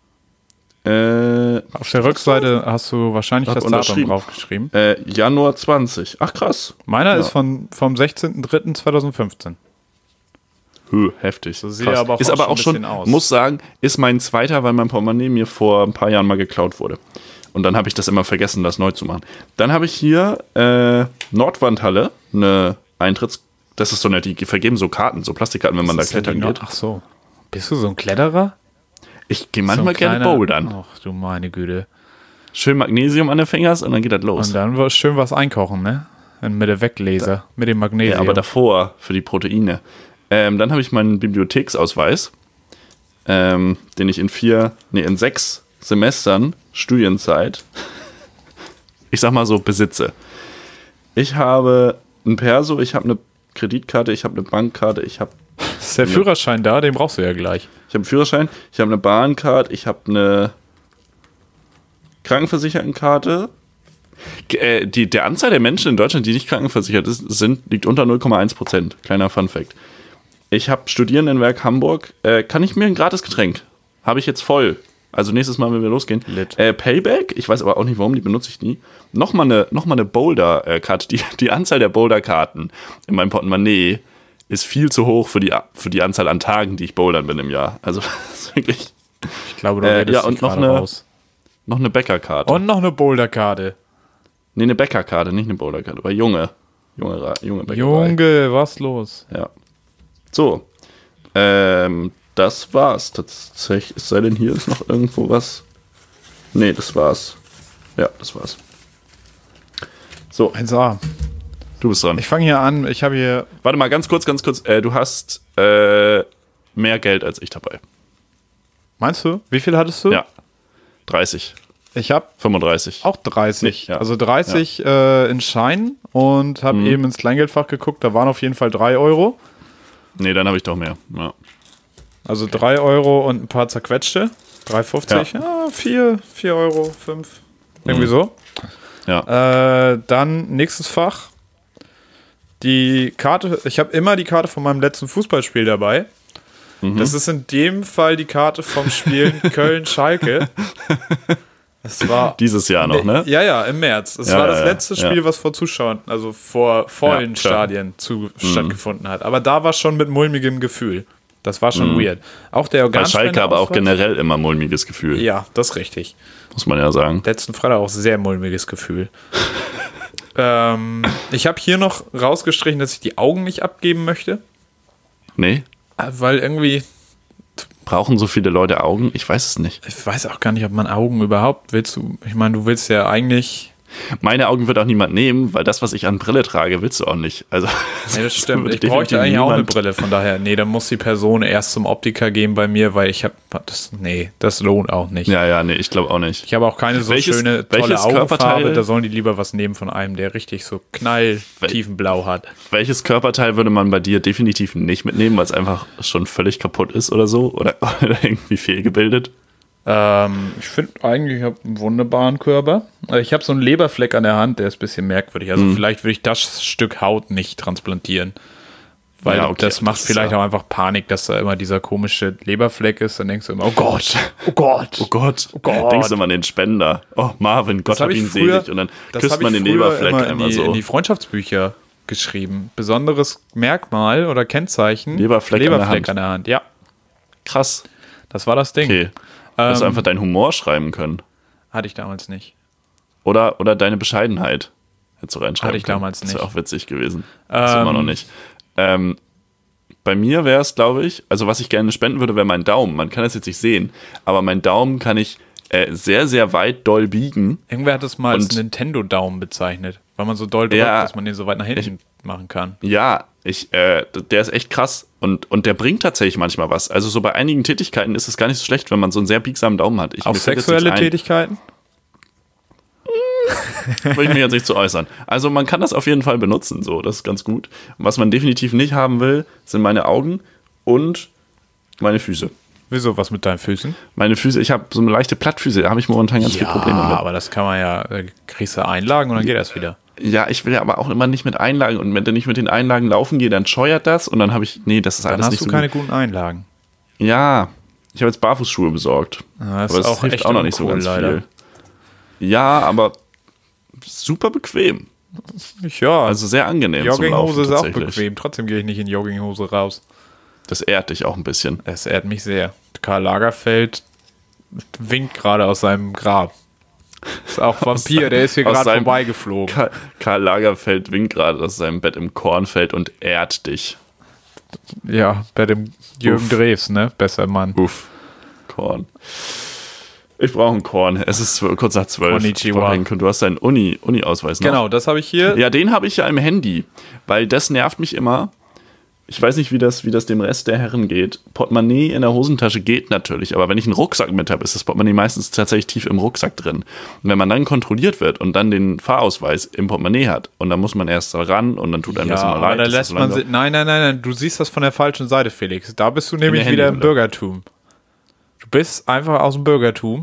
Auf der Rückseite hast du wahrscheinlich das Datum draufgeschrieben. Januar 20. Ach krass. Meiner ist vom 16.03.2015. Heftig. So sieht er aber auch ist aber auch schon, aus. muss sagen, ist mein zweiter, weil mein Portemonnaie mir vor ein paar Jahren mal geklaut wurde. Und dann habe ich das immer vergessen, das neu zu machen. Dann habe ich hier Nordwandhalle, eine das ist so nett, die vergeben so Karten, so Plastikkarten, wenn man da klettern geht. Ach so. Bist du so ein Kletterer? Ich gehe manchmal gerne bouldern. Ach du meine Güte. Schön Magnesium an den Fingers und dann geht das los. Und dann war schön was einkochen, ne? Mit der Weglaser, mit dem Magnesium. Ja, aber davor, für die Proteine. Dann habe ich meinen Bibliotheksausweis, den ich in 6 Semestern Studienzeit, ich sag mal so, besitze. Ich habe ein Perso, ich habe eine Kreditkarte, ich habe eine Bankkarte, ich habe... Ist der Führerschein da? Den brauchst du ja gleich. Ich habe einen Führerschein, ich habe eine Bahncard, ich habe eine Krankenversichertenkarte. Der Anzahl der Menschen in Deutschland, die nicht krankenversichert sind, liegt unter 0,1%. Kleiner Funfact. Ich habe Studierendenwerk Hamburg. Kann ich mir ein gratis Getränk? Habe ich jetzt voll. Also nächstes Mal, wenn wir losgehen. Payback, ich weiß aber auch nicht warum, die benutze ich nie. Nochmal eine Boulder-Karte. Die Anzahl der Boulder-Karten in meinem Portemonnaie ist viel zu hoch für die Anzahl an Tagen, die ich bouldern bin im Jahr. Also das ist wirklich... Ich glaube, du redest und noch eine Bäckerkarte. Und noch eine Boulderkarte. Nee, eine Bäckerkarte, nicht eine Boulderkarte. Aber junge Bäckerei. Junge, was los? Ja. So. Das war's tatsächlich. Es sei denn, hier ist noch irgendwo was. Nee, das war's. Ja, das war's. So. 1A. Du bist dran. Ich fange hier an. Ich habe hier... Warte mal, ganz kurz. Du hast mehr Geld als ich dabei. Meinst du? Wie viel hattest du? Ja. 30. Ich habe 35. auch 30. Ja. Also 30 in Schein und habe eben ins Kleingeldfach geguckt. Da waren auf jeden Fall 3 Euro. Nee, dann habe ich doch mehr. Ja. Also 3 Euro und ein paar zerquetschte. 3,50. Ja, 4 Euro, 5. Irgendwie so. Ja. Dann nächstes Fach. Die Karte. Ich habe immer die Karte von meinem letzten Fußballspiel dabei. Das ist in dem Fall die Karte vom Spiel Köln-Schalke. Das war dieses Jahr noch, ne? Ja, im März. Das war das letzte Spiel, was vor Zuschauern, also vor vollen Stadien stattgefunden hat. Aber da war schon mit mulmigem Gefühl. Das war schon weird. Auch der Bei Schalke aber auch generell immer mulmiges Gefühl. Ja, das ist richtig. Muss man ja sagen. Letzten Freitag auch sehr mulmiges Gefühl. Ich habe hier noch rausgestrichen, dass ich die Augen nicht abgeben möchte. Nee? Weil irgendwie... Brauchen so viele Leute Augen? Ich weiß es nicht. Ich weiß auch gar nicht, ob man Augen überhaupt willst. Ich meine, du willst ja eigentlich... Meine Augen wird auch niemand nehmen, weil das, was ich an Brille trage, willst du auch nicht. Also, nee, das stimmt. Ich bräuchte eigentlich auch eine Brille, von daher. Nee, dann muss die Person erst zum Optiker gehen bei mir, weil ich habe... das lohnt auch nicht. Ja, nee, ich glaube auch nicht. Ich habe auch keine so schöne, tolle Augenfarbe. Da sollen die lieber was nehmen von einem, der richtig so knalltiefenblau hat. Welches Körperteil würde man bei dir definitiv nicht mitnehmen, weil es einfach schon völlig kaputt ist oder so? Oder irgendwie fehlgebildet? Ich finde eigentlich, ich habe einen wunderbaren Körper. Ich habe so einen Leberfleck an der Hand, der ist ein bisschen merkwürdig. Also vielleicht würde ich das Stück Haut nicht transplantieren. Weil das macht vielleicht auch einfach Panik, dass da immer dieser komische Leberfleck ist. Dann denkst du immer, oh Gott, oh Gott, oh Gott, oh Gott. Denkst du mal an den Spender. Oh, Marvin, Gott hab ihn selig. Und dann küsst man den Leberfleck einmal so. In die Freundschaftsbücher geschrieben. Besonderes Merkmal oder Kennzeichen. Leberfleck an der Hand. Ja. Krass. Das war das Ding. Okay. Hast du einfach deinen Humor schreiben können. Hatte ich damals nicht. Oder deine Bescheidenheit. Hättest du reinschreiben Hatte ich damals können. nicht. Das wäre auch witzig gewesen. Das ist immer noch nicht. Bei mir wäre es, glaube ich, also was ich gerne spenden würde, wäre mein Daumen. Man kann das jetzt nicht sehen, aber mein Daumen kann ich sehr, sehr weit doll biegen. Irgendwer hat es mal als Nintendo-Daumen bezeichnet, weil man so doll drückt, dass man den so weit nach hinten machen kann. Ja, der ist echt krass und der bringt tatsächlich manchmal was. Also so bei einigen Tätigkeiten ist es gar nicht so schlecht, wenn man so einen sehr biegsamen Daumen hat. Auch sexuelle Tätigkeiten? Will ich mich jetzt nicht zu äußern. Also man kann das auf jeden Fall benutzen, so, das ist ganz gut. Und was man definitiv nicht haben will, sind meine Augen und meine Füße. Wieso, was mit deinen Füßen? Meine Füße, ich habe so eine leichte Plattfüße, da habe ich momentan ganz viel Probleme mit. Aber das kann man ja, kriegst du Einlagen und dann geht das wieder. Ja, ich will ja aber auch immer nicht mit Einlagen. Und wenn ich mit den Einlagen laufen gehe, dann scheuert das. Und dann habe ich, nee, das ist Dann alles hast nicht du so keine gut. guten Einlagen. Ja, ich habe jetzt Barfußschuhe besorgt. Das aber ist das auch hilft echt auch noch nicht so uncool, ganz leider. viel. Ja, aber super bequem. Ja, Also sehr angenehm zum Laufen Jogginghose ist auch tatsächlich. bequem. Trotzdem gehe ich nicht in Jogginghose raus. Das ehrt dich auch ein bisschen. Das ehrt mich sehr. Karl Lagerfeld winkt gerade aus seinem Grab. Ist auch Vampir, der ist hier aus gerade seinem- vorbeigeflogen. Karl Lagerfeld winkt gerade aus seinem Bett im Kornfeld und ehrt dich. Ja, bei dem Jürgen Uff. Drews, ne? Besser Mann. Uff, Korn. Ich brauche einen Korn. Es ist kurz nach 12. Konnichiwa. Du hast deinen Uni-Ausweis noch. Genau, das habe ich hier. Ja, den habe ich ja im Handy, weil das nervt mich immer. Ich weiß nicht, wie das dem Rest der Herren geht. Portemonnaie in der Hosentasche geht natürlich, aber wenn ich einen Rucksack mit habe, ist das Portemonnaie meistens tatsächlich tief im Rucksack drin. Und wenn man dann kontrolliert wird und dann den Fahrausweis im Portemonnaie hat und dann muss man erst ran und dann tut einem das Ja, immer aber leid. da dass lässt das so man lange sich. Nein, du siehst das von der falschen Seite, Felix. Da bist du nämlich der wieder im Handyhülle. Bürgertum. Du bist einfach aus dem Bürgertum,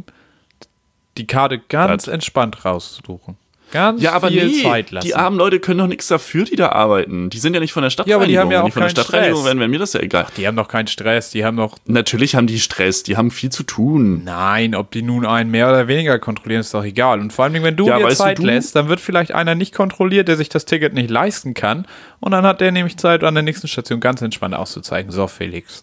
die Karte ganz entspannt raussuchen. Ganz Ja, aber viel nee, Zeit lassen. die armen Leute können doch nichts dafür, die da arbeiten. Die sind ja nicht von der Ja, aber die Stadtreinigung. haben ja Wenn auch die von der keinen Stadtreinigung Stress. wären, wäre mir das ja egal. Die haben doch keinen Stress, die haben doch. Natürlich haben die Stress, die haben viel zu tun. Nein, ob die nun einen mehr oder weniger kontrollieren, ist doch egal. Und vor allem, wenn du Ja, dir weißt Zeit du, lässt, dann wird vielleicht einer nicht kontrolliert, der sich das Ticket nicht leisten kann. Und dann hat der nämlich Zeit, an der nächsten Station ganz entspannt auszuzeigen. So, Felix.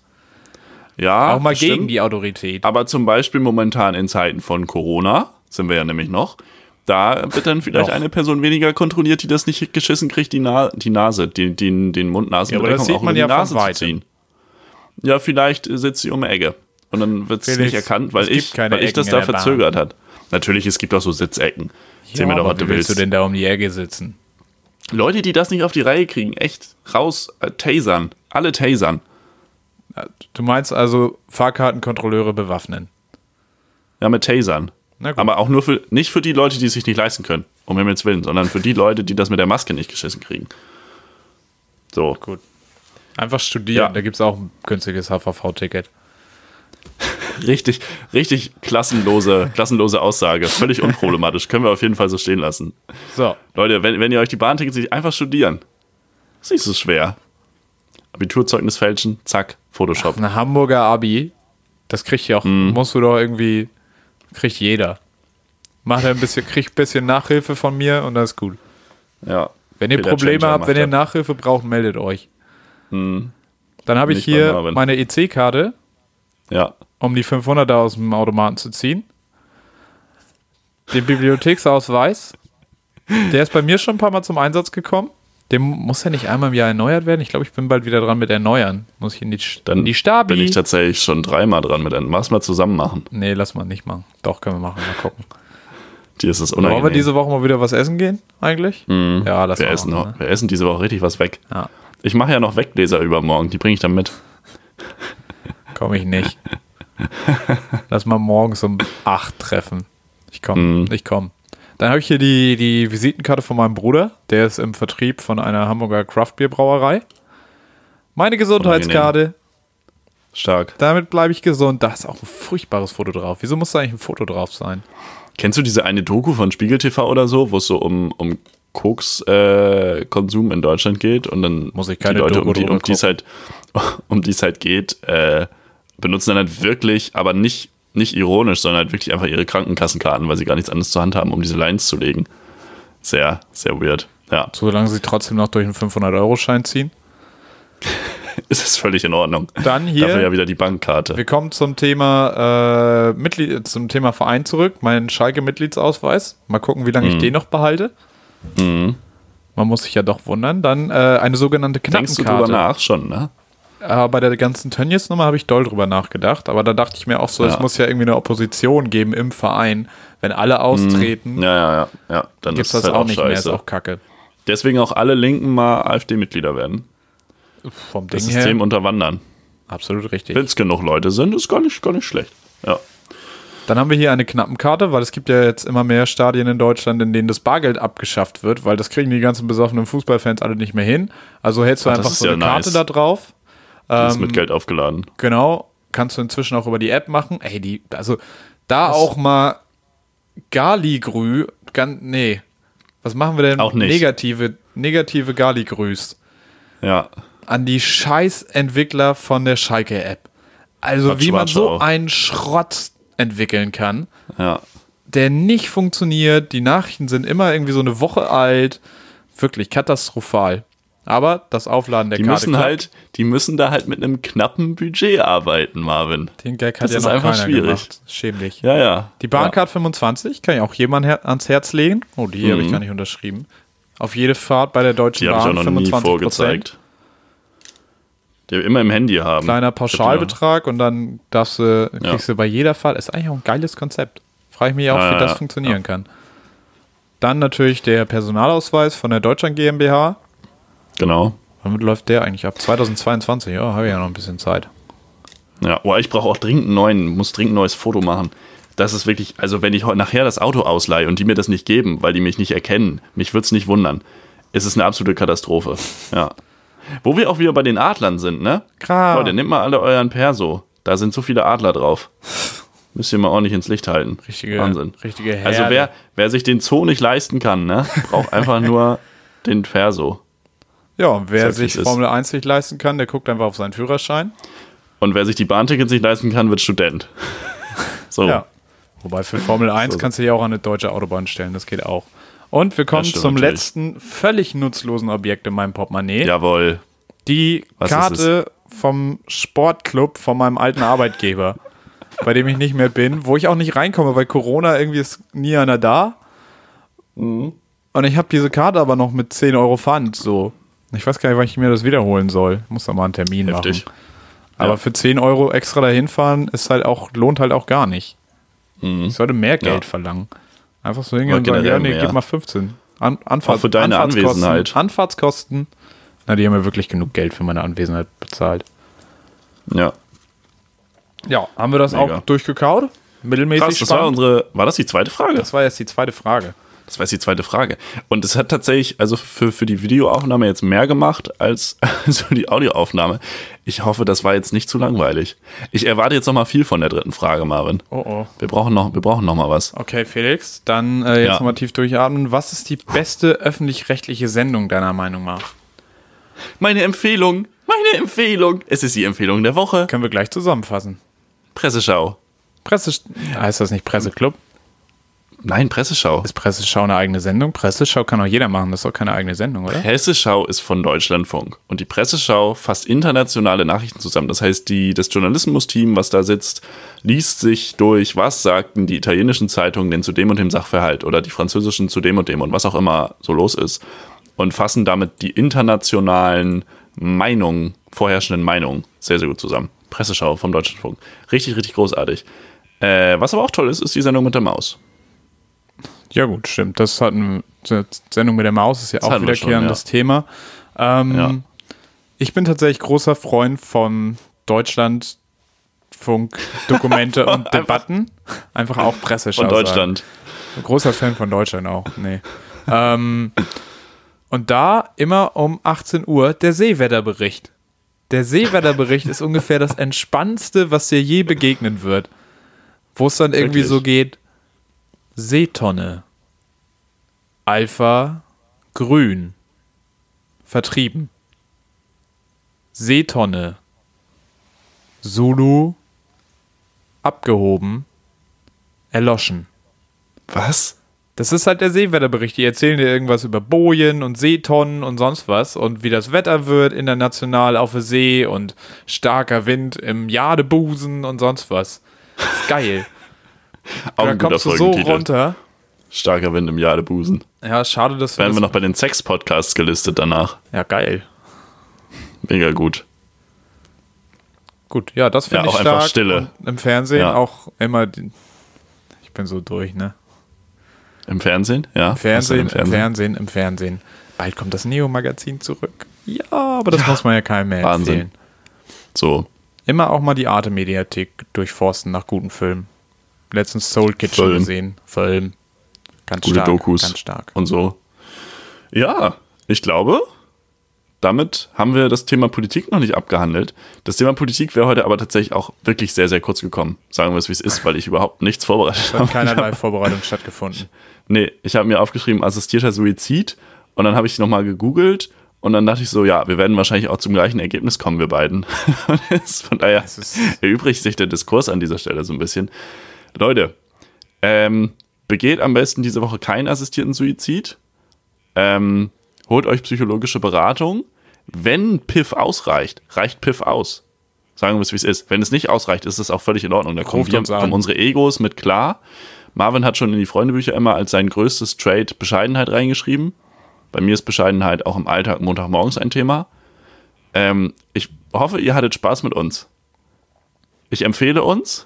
Ja, Auch mal das gegen stimmt. die Autorität. Aber zum Beispiel momentan in Zeiten von Corona, sind wir ja nämlich noch, da wird dann vielleicht Noch. eine Person weniger kontrolliert, die das nicht geschissen kriegt, den Mund-Nasen-Bedeckung aber das sieht auch man über die ja von Nase zu weitem. ziehen. Ja, vielleicht sitzt sie um die Ecke. Und dann wird es Felix, nicht erkannt, weil es gibt ich keine das Ecken da in der Bahn. verzögert hat. Natürlich, es gibt auch so Sitzecken. Erzähl mir doch, was wie du willst willst. du denn da um die Ecke sitzen? Leute, die das nicht auf die Reihe kriegen, echt raus, tasern. Alle tasern. Du meinst also Fahrkartenkontrolleure bewaffnen? Ja, mit tasern. Na gut. Aber auch nur nicht für die Leute, die es sich nicht leisten können, um Himmels Willen, sondern für die Leute, die das mit der Maske nicht geschissen kriegen. So. Gut. Einfach studieren, Ja. da gibt es auch ein günstiges HVV-Ticket. Richtig klassenlose Aussage. Völlig unproblematisch. Können wir auf jeden Fall so stehen lassen. So, Leute, wenn ihr euch die Bahntickets nicht einfach studieren, ist nicht so schwer. Abiturzeugnis fälschen, zack, Photoshop. eine Hamburger Abi, das kriegt ja auch, musst du doch irgendwie, kriegt jeder. Kriegt ein bisschen Nachhilfe von mir und das ist gut. Ja. Wenn ihr Peter Probleme Tschentscher habt, wenn macht ihr das. Nachhilfe braucht, meldet euch. Dann habe ich Nicht bei hier Marvin. meine EC-Karte, Ja. um die 500er aus dem Automaten zu ziehen. Den Bibliotheksausweis, der ist bei mir schon ein paar Mal zum Einsatz gekommen. Der muss ja nicht einmal im Jahr erneuert werden. Ich glaube, ich bin bald wieder dran mit erneuern. Muss ich in die Stabi. Bin ich tatsächlich schon 3-mal dran mit einem. Lass mal zusammen machen. Nee, lass mal nicht machen. Doch, können wir machen. Mal gucken. Dir ist das Wollen unangenehm. wir diese Woche mal wieder was essen gehen, eigentlich? Ja, lass wir, mal essen machen, noch, wir essen diese Woche richtig was weg. Ja, Ich mache ja noch Weggläser übermorgen. Die bringe ich dann mit. komme ich nicht. Lass mal morgens um 8 treffen. Ich komme. Dann habe ich hier die Visitenkarte von meinem Bruder. Der ist im Vertrieb von einer Hamburger Craftbeer-Brauerei. Meine Gesundheitskarte. Stark. Damit bleibe ich gesund. Da ist auch ein furchtbares Foto drauf. Wieso muss da eigentlich ein Foto drauf sein? Kennst du diese eine Doku von Spiegel TV oder so, wo es so um Koks-Konsum in Deutschland geht und dann Muss ich keine die Leute, Doku drüber um die es halt geht, benutzen dann halt wirklich, aber nicht ironisch, sondern halt wirklich einfach ihre Krankenkassenkarten, weil sie gar nichts anderes zur Hand haben, um diese Lines zu legen. Sehr, sehr weird. Ja, Solange sie trotzdem noch durch einen 500-Euro-Schein ziehen. ist es völlig in Ordnung. Dann hier. Dafür ja wieder die Bankkarte. Wir kommen zum Thema zum Thema Verein zurück. Mein Schalke-Mitgliedsausweis. Mal gucken, wie lange ich den noch behalte. Man muss sich ja doch wundern. Dann eine sogenannte Denkst du Knappenkarte. drüber nach schon, ne? Bei der ganzen Tönnies-Nummer habe ich doll drüber nachgedacht. Aber da dachte ich mir auch so, es Ja. muss ja irgendwie eine Opposition geben im Verein. Wenn alle austreten, Ja. Dann gibt es ist das halt auch nicht mehr. Ist scheiße. auch kacke. Deswegen auch alle Linken mal AfD-Mitglieder werden. Vom Ding Das her, System unterwandern. absolut richtig. Wenn es genug Leute sind, ist gar nicht schlecht. Ja. Dann haben wir hier eine Knappenkarte, weil es gibt ja jetzt immer mehr Stadien in Deutschland, in denen das Bargeld abgeschafft wird, weil das kriegen die ganzen besoffenen Fußballfans alle nicht mehr hin. Also hältst du Ach, das einfach ist so eine ja Karte nice. da drauf. Die ist mit Geld aufgeladen. Genau, kannst du inzwischen auch über die App machen. Ey, auch mal Galigrü, Was machen wir denn? Auch nicht. Negative Gali-Grüß Ja. an die Scheiß-Entwickler von der Schalke-App. Also Quatsch, wie man Quatsch so auch. einen Schrott entwickeln kann, Ja. der nicht funktioniert. Die Nachrichten sind immer irgendwie so eine Woche alt. Wirklich katastrophal. Aber das Aufladen der Die Karte müssen da halt mit einem knappen Budget arbeiten, Marvin. den Gag hat das ja ist noch einfach keiner schwierig. gemacht. Schämlich. Ja, ja. Die Bahncard 25 kann ich auch jemand ans Herz legen. Oh, die habe ich Mhm. gar nicht unterschrieben. Auf jede Fahrt bei der Deutschen Die habe ich Bahn auch noch nie 25%. vorgezeigt. Die wir immer im Handy haben. Kleiner Pauschalbetrag und dann kriegst du bei jeder Fahrt. Ist eigentlich auch ein geiles Konzept. Frage ich mich auch, wie das funktionieren kann. Dann natürlich der Personalausweis von der Deutschland GmbH. Genau. Wann läuft der eigentlich ab? 2022, ja, habe ich ja noch ein bisschen Zeit. Ja, oh, ich brauche auch muss dringend ein neues Foto machen. Das ist wirklich, also wenn ich nachher das Auto ausleihe und die mir das nicht geben, weil die mich nicht erkennen, mich würde es nicht wundern. Es ist eine absolute Katastrophe. Ja. Wo wir auch wieder bei den Adlern sind, ne? Krass. Leute, nehmt mal alle euren Perso. Da sind so viele Adler drauf. Müsst ihr mal ordentlich ins Licht halten. Wahnsinn. Richtige Herde. Also wer sich den Zoo nicht leisten kann, ne, braucht einfach nur den Perso. Ja, und wer Sag's, sich wie es ist. Formel 1 nicht leisten kann, der guckt einfach auf seinen Führerschein. Und wer sich die Bahntickets nicht leisten kann, wird Student. So. Ja. Wobei für Formel 1 So. kannst du dich auch an eine deutsche Autobahn stellen, das geht auch. Und wir kommen stimmt zum natürlich. letzten völlig nutzlosen Objekt in meinem Portemonnaie. Jawohl. Die Was ist Karte vom Sportclub von meinem alten Arbeitgeber, bei dem ich nicht mehr bin, wo ich auch nicht reinkomme, weil Corona irgendwie ist nie einer da. Mhm. Und ich habe diese Karte aber noch mit 10 Euro Pfand. So. Ich weiß gar nicht, wann ich mir das wiederholen soll. Muss da mal einen Termin Heftig. machen. Aber Ja. für 10 Euro extra dahin fahren lohnt halt auch gar nicht. Ich sollte mehr Geld Ja. verlangen. Einfach so hingehen und Aber sagen, ja, generell nee, mehr. gib mal 15. Auch für deine Anfahrtskosten. Anwesenheit. Anfahrtskosten. Na, die haben mir wirklich genug Geld für meine Anwesenheit bezahlt. Ja. Ja, haben wir das Mega. auch durchgekaut? Mittelmäßig Krass, das war spannend? war das die zweite Frage? Das war jetzt die zweite Frage. Das war jetzt die zweite Frage. Und es hat tatsächlich, also für die Videoaufnahme jetzt mehr gemacht als für die Audioaufnahme. Ich hoffe, das war jetzt nicht zu langweilig. Ich erwarte jetzt noch mal viel von der dritten Frage, Marvin. Oh. Wir brauchen noch mal was. Okay, Felix, dann jetzt Ja. nochmal tief durchatmen. Was ist die beste öffentlich-rechtliche Sendung deiner Meinung nach? Meine Empfehlung. Es ist die Empfehlung der Woche. Können wir gleich zusammenfassen. Presseschau. Heißt das nicht Presseclub? Nein, Presseschau. Ist Presseschau eine eigene Sendung? Presseschau kann doch jeder machen, das ist doch keine eigene Sendung, oder? Presseschau ist von Deutschlandfunk. Und die Presseschau fasst internationale Nachrichten zusammen. Das heißt, das Journalismus-Team, was da sitzt, liest sich durch, was sagten die italienischen Zeitungen denn zu dem und dem Sachverhalt oder die französischen zu dem und was auch immer so los ist. Und fassen damit die internationalen vorherrschenden Meinungen sehr, sehr gut zusammen. Presseschau vom Deutschlandfunk. Richtig, richtig großartig. Was aber auch toll ist, ist die Sendung mit der Maus. Ja gut, stimmt. Das hat eine Sendung mit der Maus, ist ja Das auch hatten wir schon, wiederkehrendes Thema. Ja. Ich bin tatsächlich großer Freund von Deutschlandfunk, Dokumente und Debatten. Einfach auch Presseschau Von Deutschland. Sagen. Großer Fan von Deutschland auch, nee. Und da immer um 18 Uhr der Seewetterbericht. Der Seewetterbericht ist ungefähr das Entspannendste, was dir je begegnen wird. Wo es dann irgendwie Wirklich? so geht, Seetonne, Alpha, grün, vertrieben. Seetonne, Zulu, abgehoben, erloschen. Was? Das ist halt der Seewetterbericht. Die erzählen dir irgendwas über Bojen und Seetonnen und sonst was und wie das Wetter wird international auf der See und starker Wind im Jadebusen und sonst was. Das ist geil. Auch Da ein guter kommst du so Folgentitel. runter. Starker Wind im Jadebusen. Ja, schade, dass Werden wir das... noch bei den Sex-Podcasts gelistet danach. Ja, geil. Mega gut. Gut, ja, das finde Ja, ich auch einfach stark. Stille. Und im Fernsehen Ja. auch immer... Ich bin so durch, ne? Im Fernsehen? Ja. Im Fernsehen. Bald kommt das Neo-Magazin zurück. Ja, aber das muss man ja keinem mehr Wahnsinn. erzählen. So. Immer auch mal die Arte-Mediathek durchforsten nach guten Filmen. Letztens Soul Kitchen Film. gesehen. Film. Ganz Gute stark. Dokus. Ganz stark. Und so. Ja, ich glaube, damit haben wir das Thema Politik noch nicht abgehandelt. Das Thema Politik wäre heute aber tatsächlich auch wirklich sehr, sehr kurz gekommen. Sagen wir es, wie es ist, weil ich überhaupt nichts vorbereitet habe. Hat keinerlei Vorbereitung stattgefunden. Nee, ich habe mir aufgeschrieben, assistierter Suizid. Und dann habe ich nochmal gegoogelt. Und dann dachte ich so, ja, wir werden wahrscheinlich auch zum gleichen Ergebnis kommen, wir beiden. Von daher erübrigt sich der Diskurs an dieser Stelle so ein bisschen. Leute, begeht am besten diese Woche keinen assistierten Suizid. Holt euch psychologische Beratung. Wenn Piff ausreicht, reicht Piff aus. Sagen wir es, wie es ist. Wenn es nicht ausreicht, ist es auch völlig in Ordnung. Da kommen unsere Egos mit klar. Marvin hat schon in die Freundebücher immer als sein größtes Trait Bescheidenheit reingeschrieben. Bei mir ist Bescheidenheit auch im Alltag Montagmorgens ein Thema. Ich hoffe, ihr hattet Spaß mit uns. Ich empfehle uns,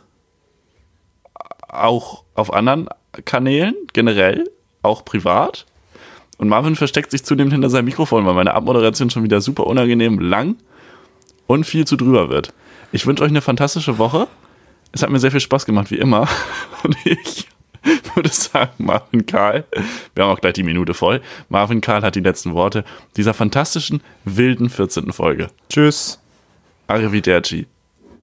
auch auf anderen Kanälen, generell, auch privat. Und Marvin versteckt sich zunehmend hinter seinem Mikrofon, weil meine Abmoderation schon wieder super unangenehm lang und viel zu drüber wird. Ich wünsche euch eine fantastische Woche. Es hat mir sehr viel Spaß gemacht, wie immer. Und ich würde sagen, Marvin Karl, wir haben auch gleich die Minute voll, Marvin Karl hat die letzten Worte dieser fantastischen, wilden 14. Folge. Tschüss. Arrivederci.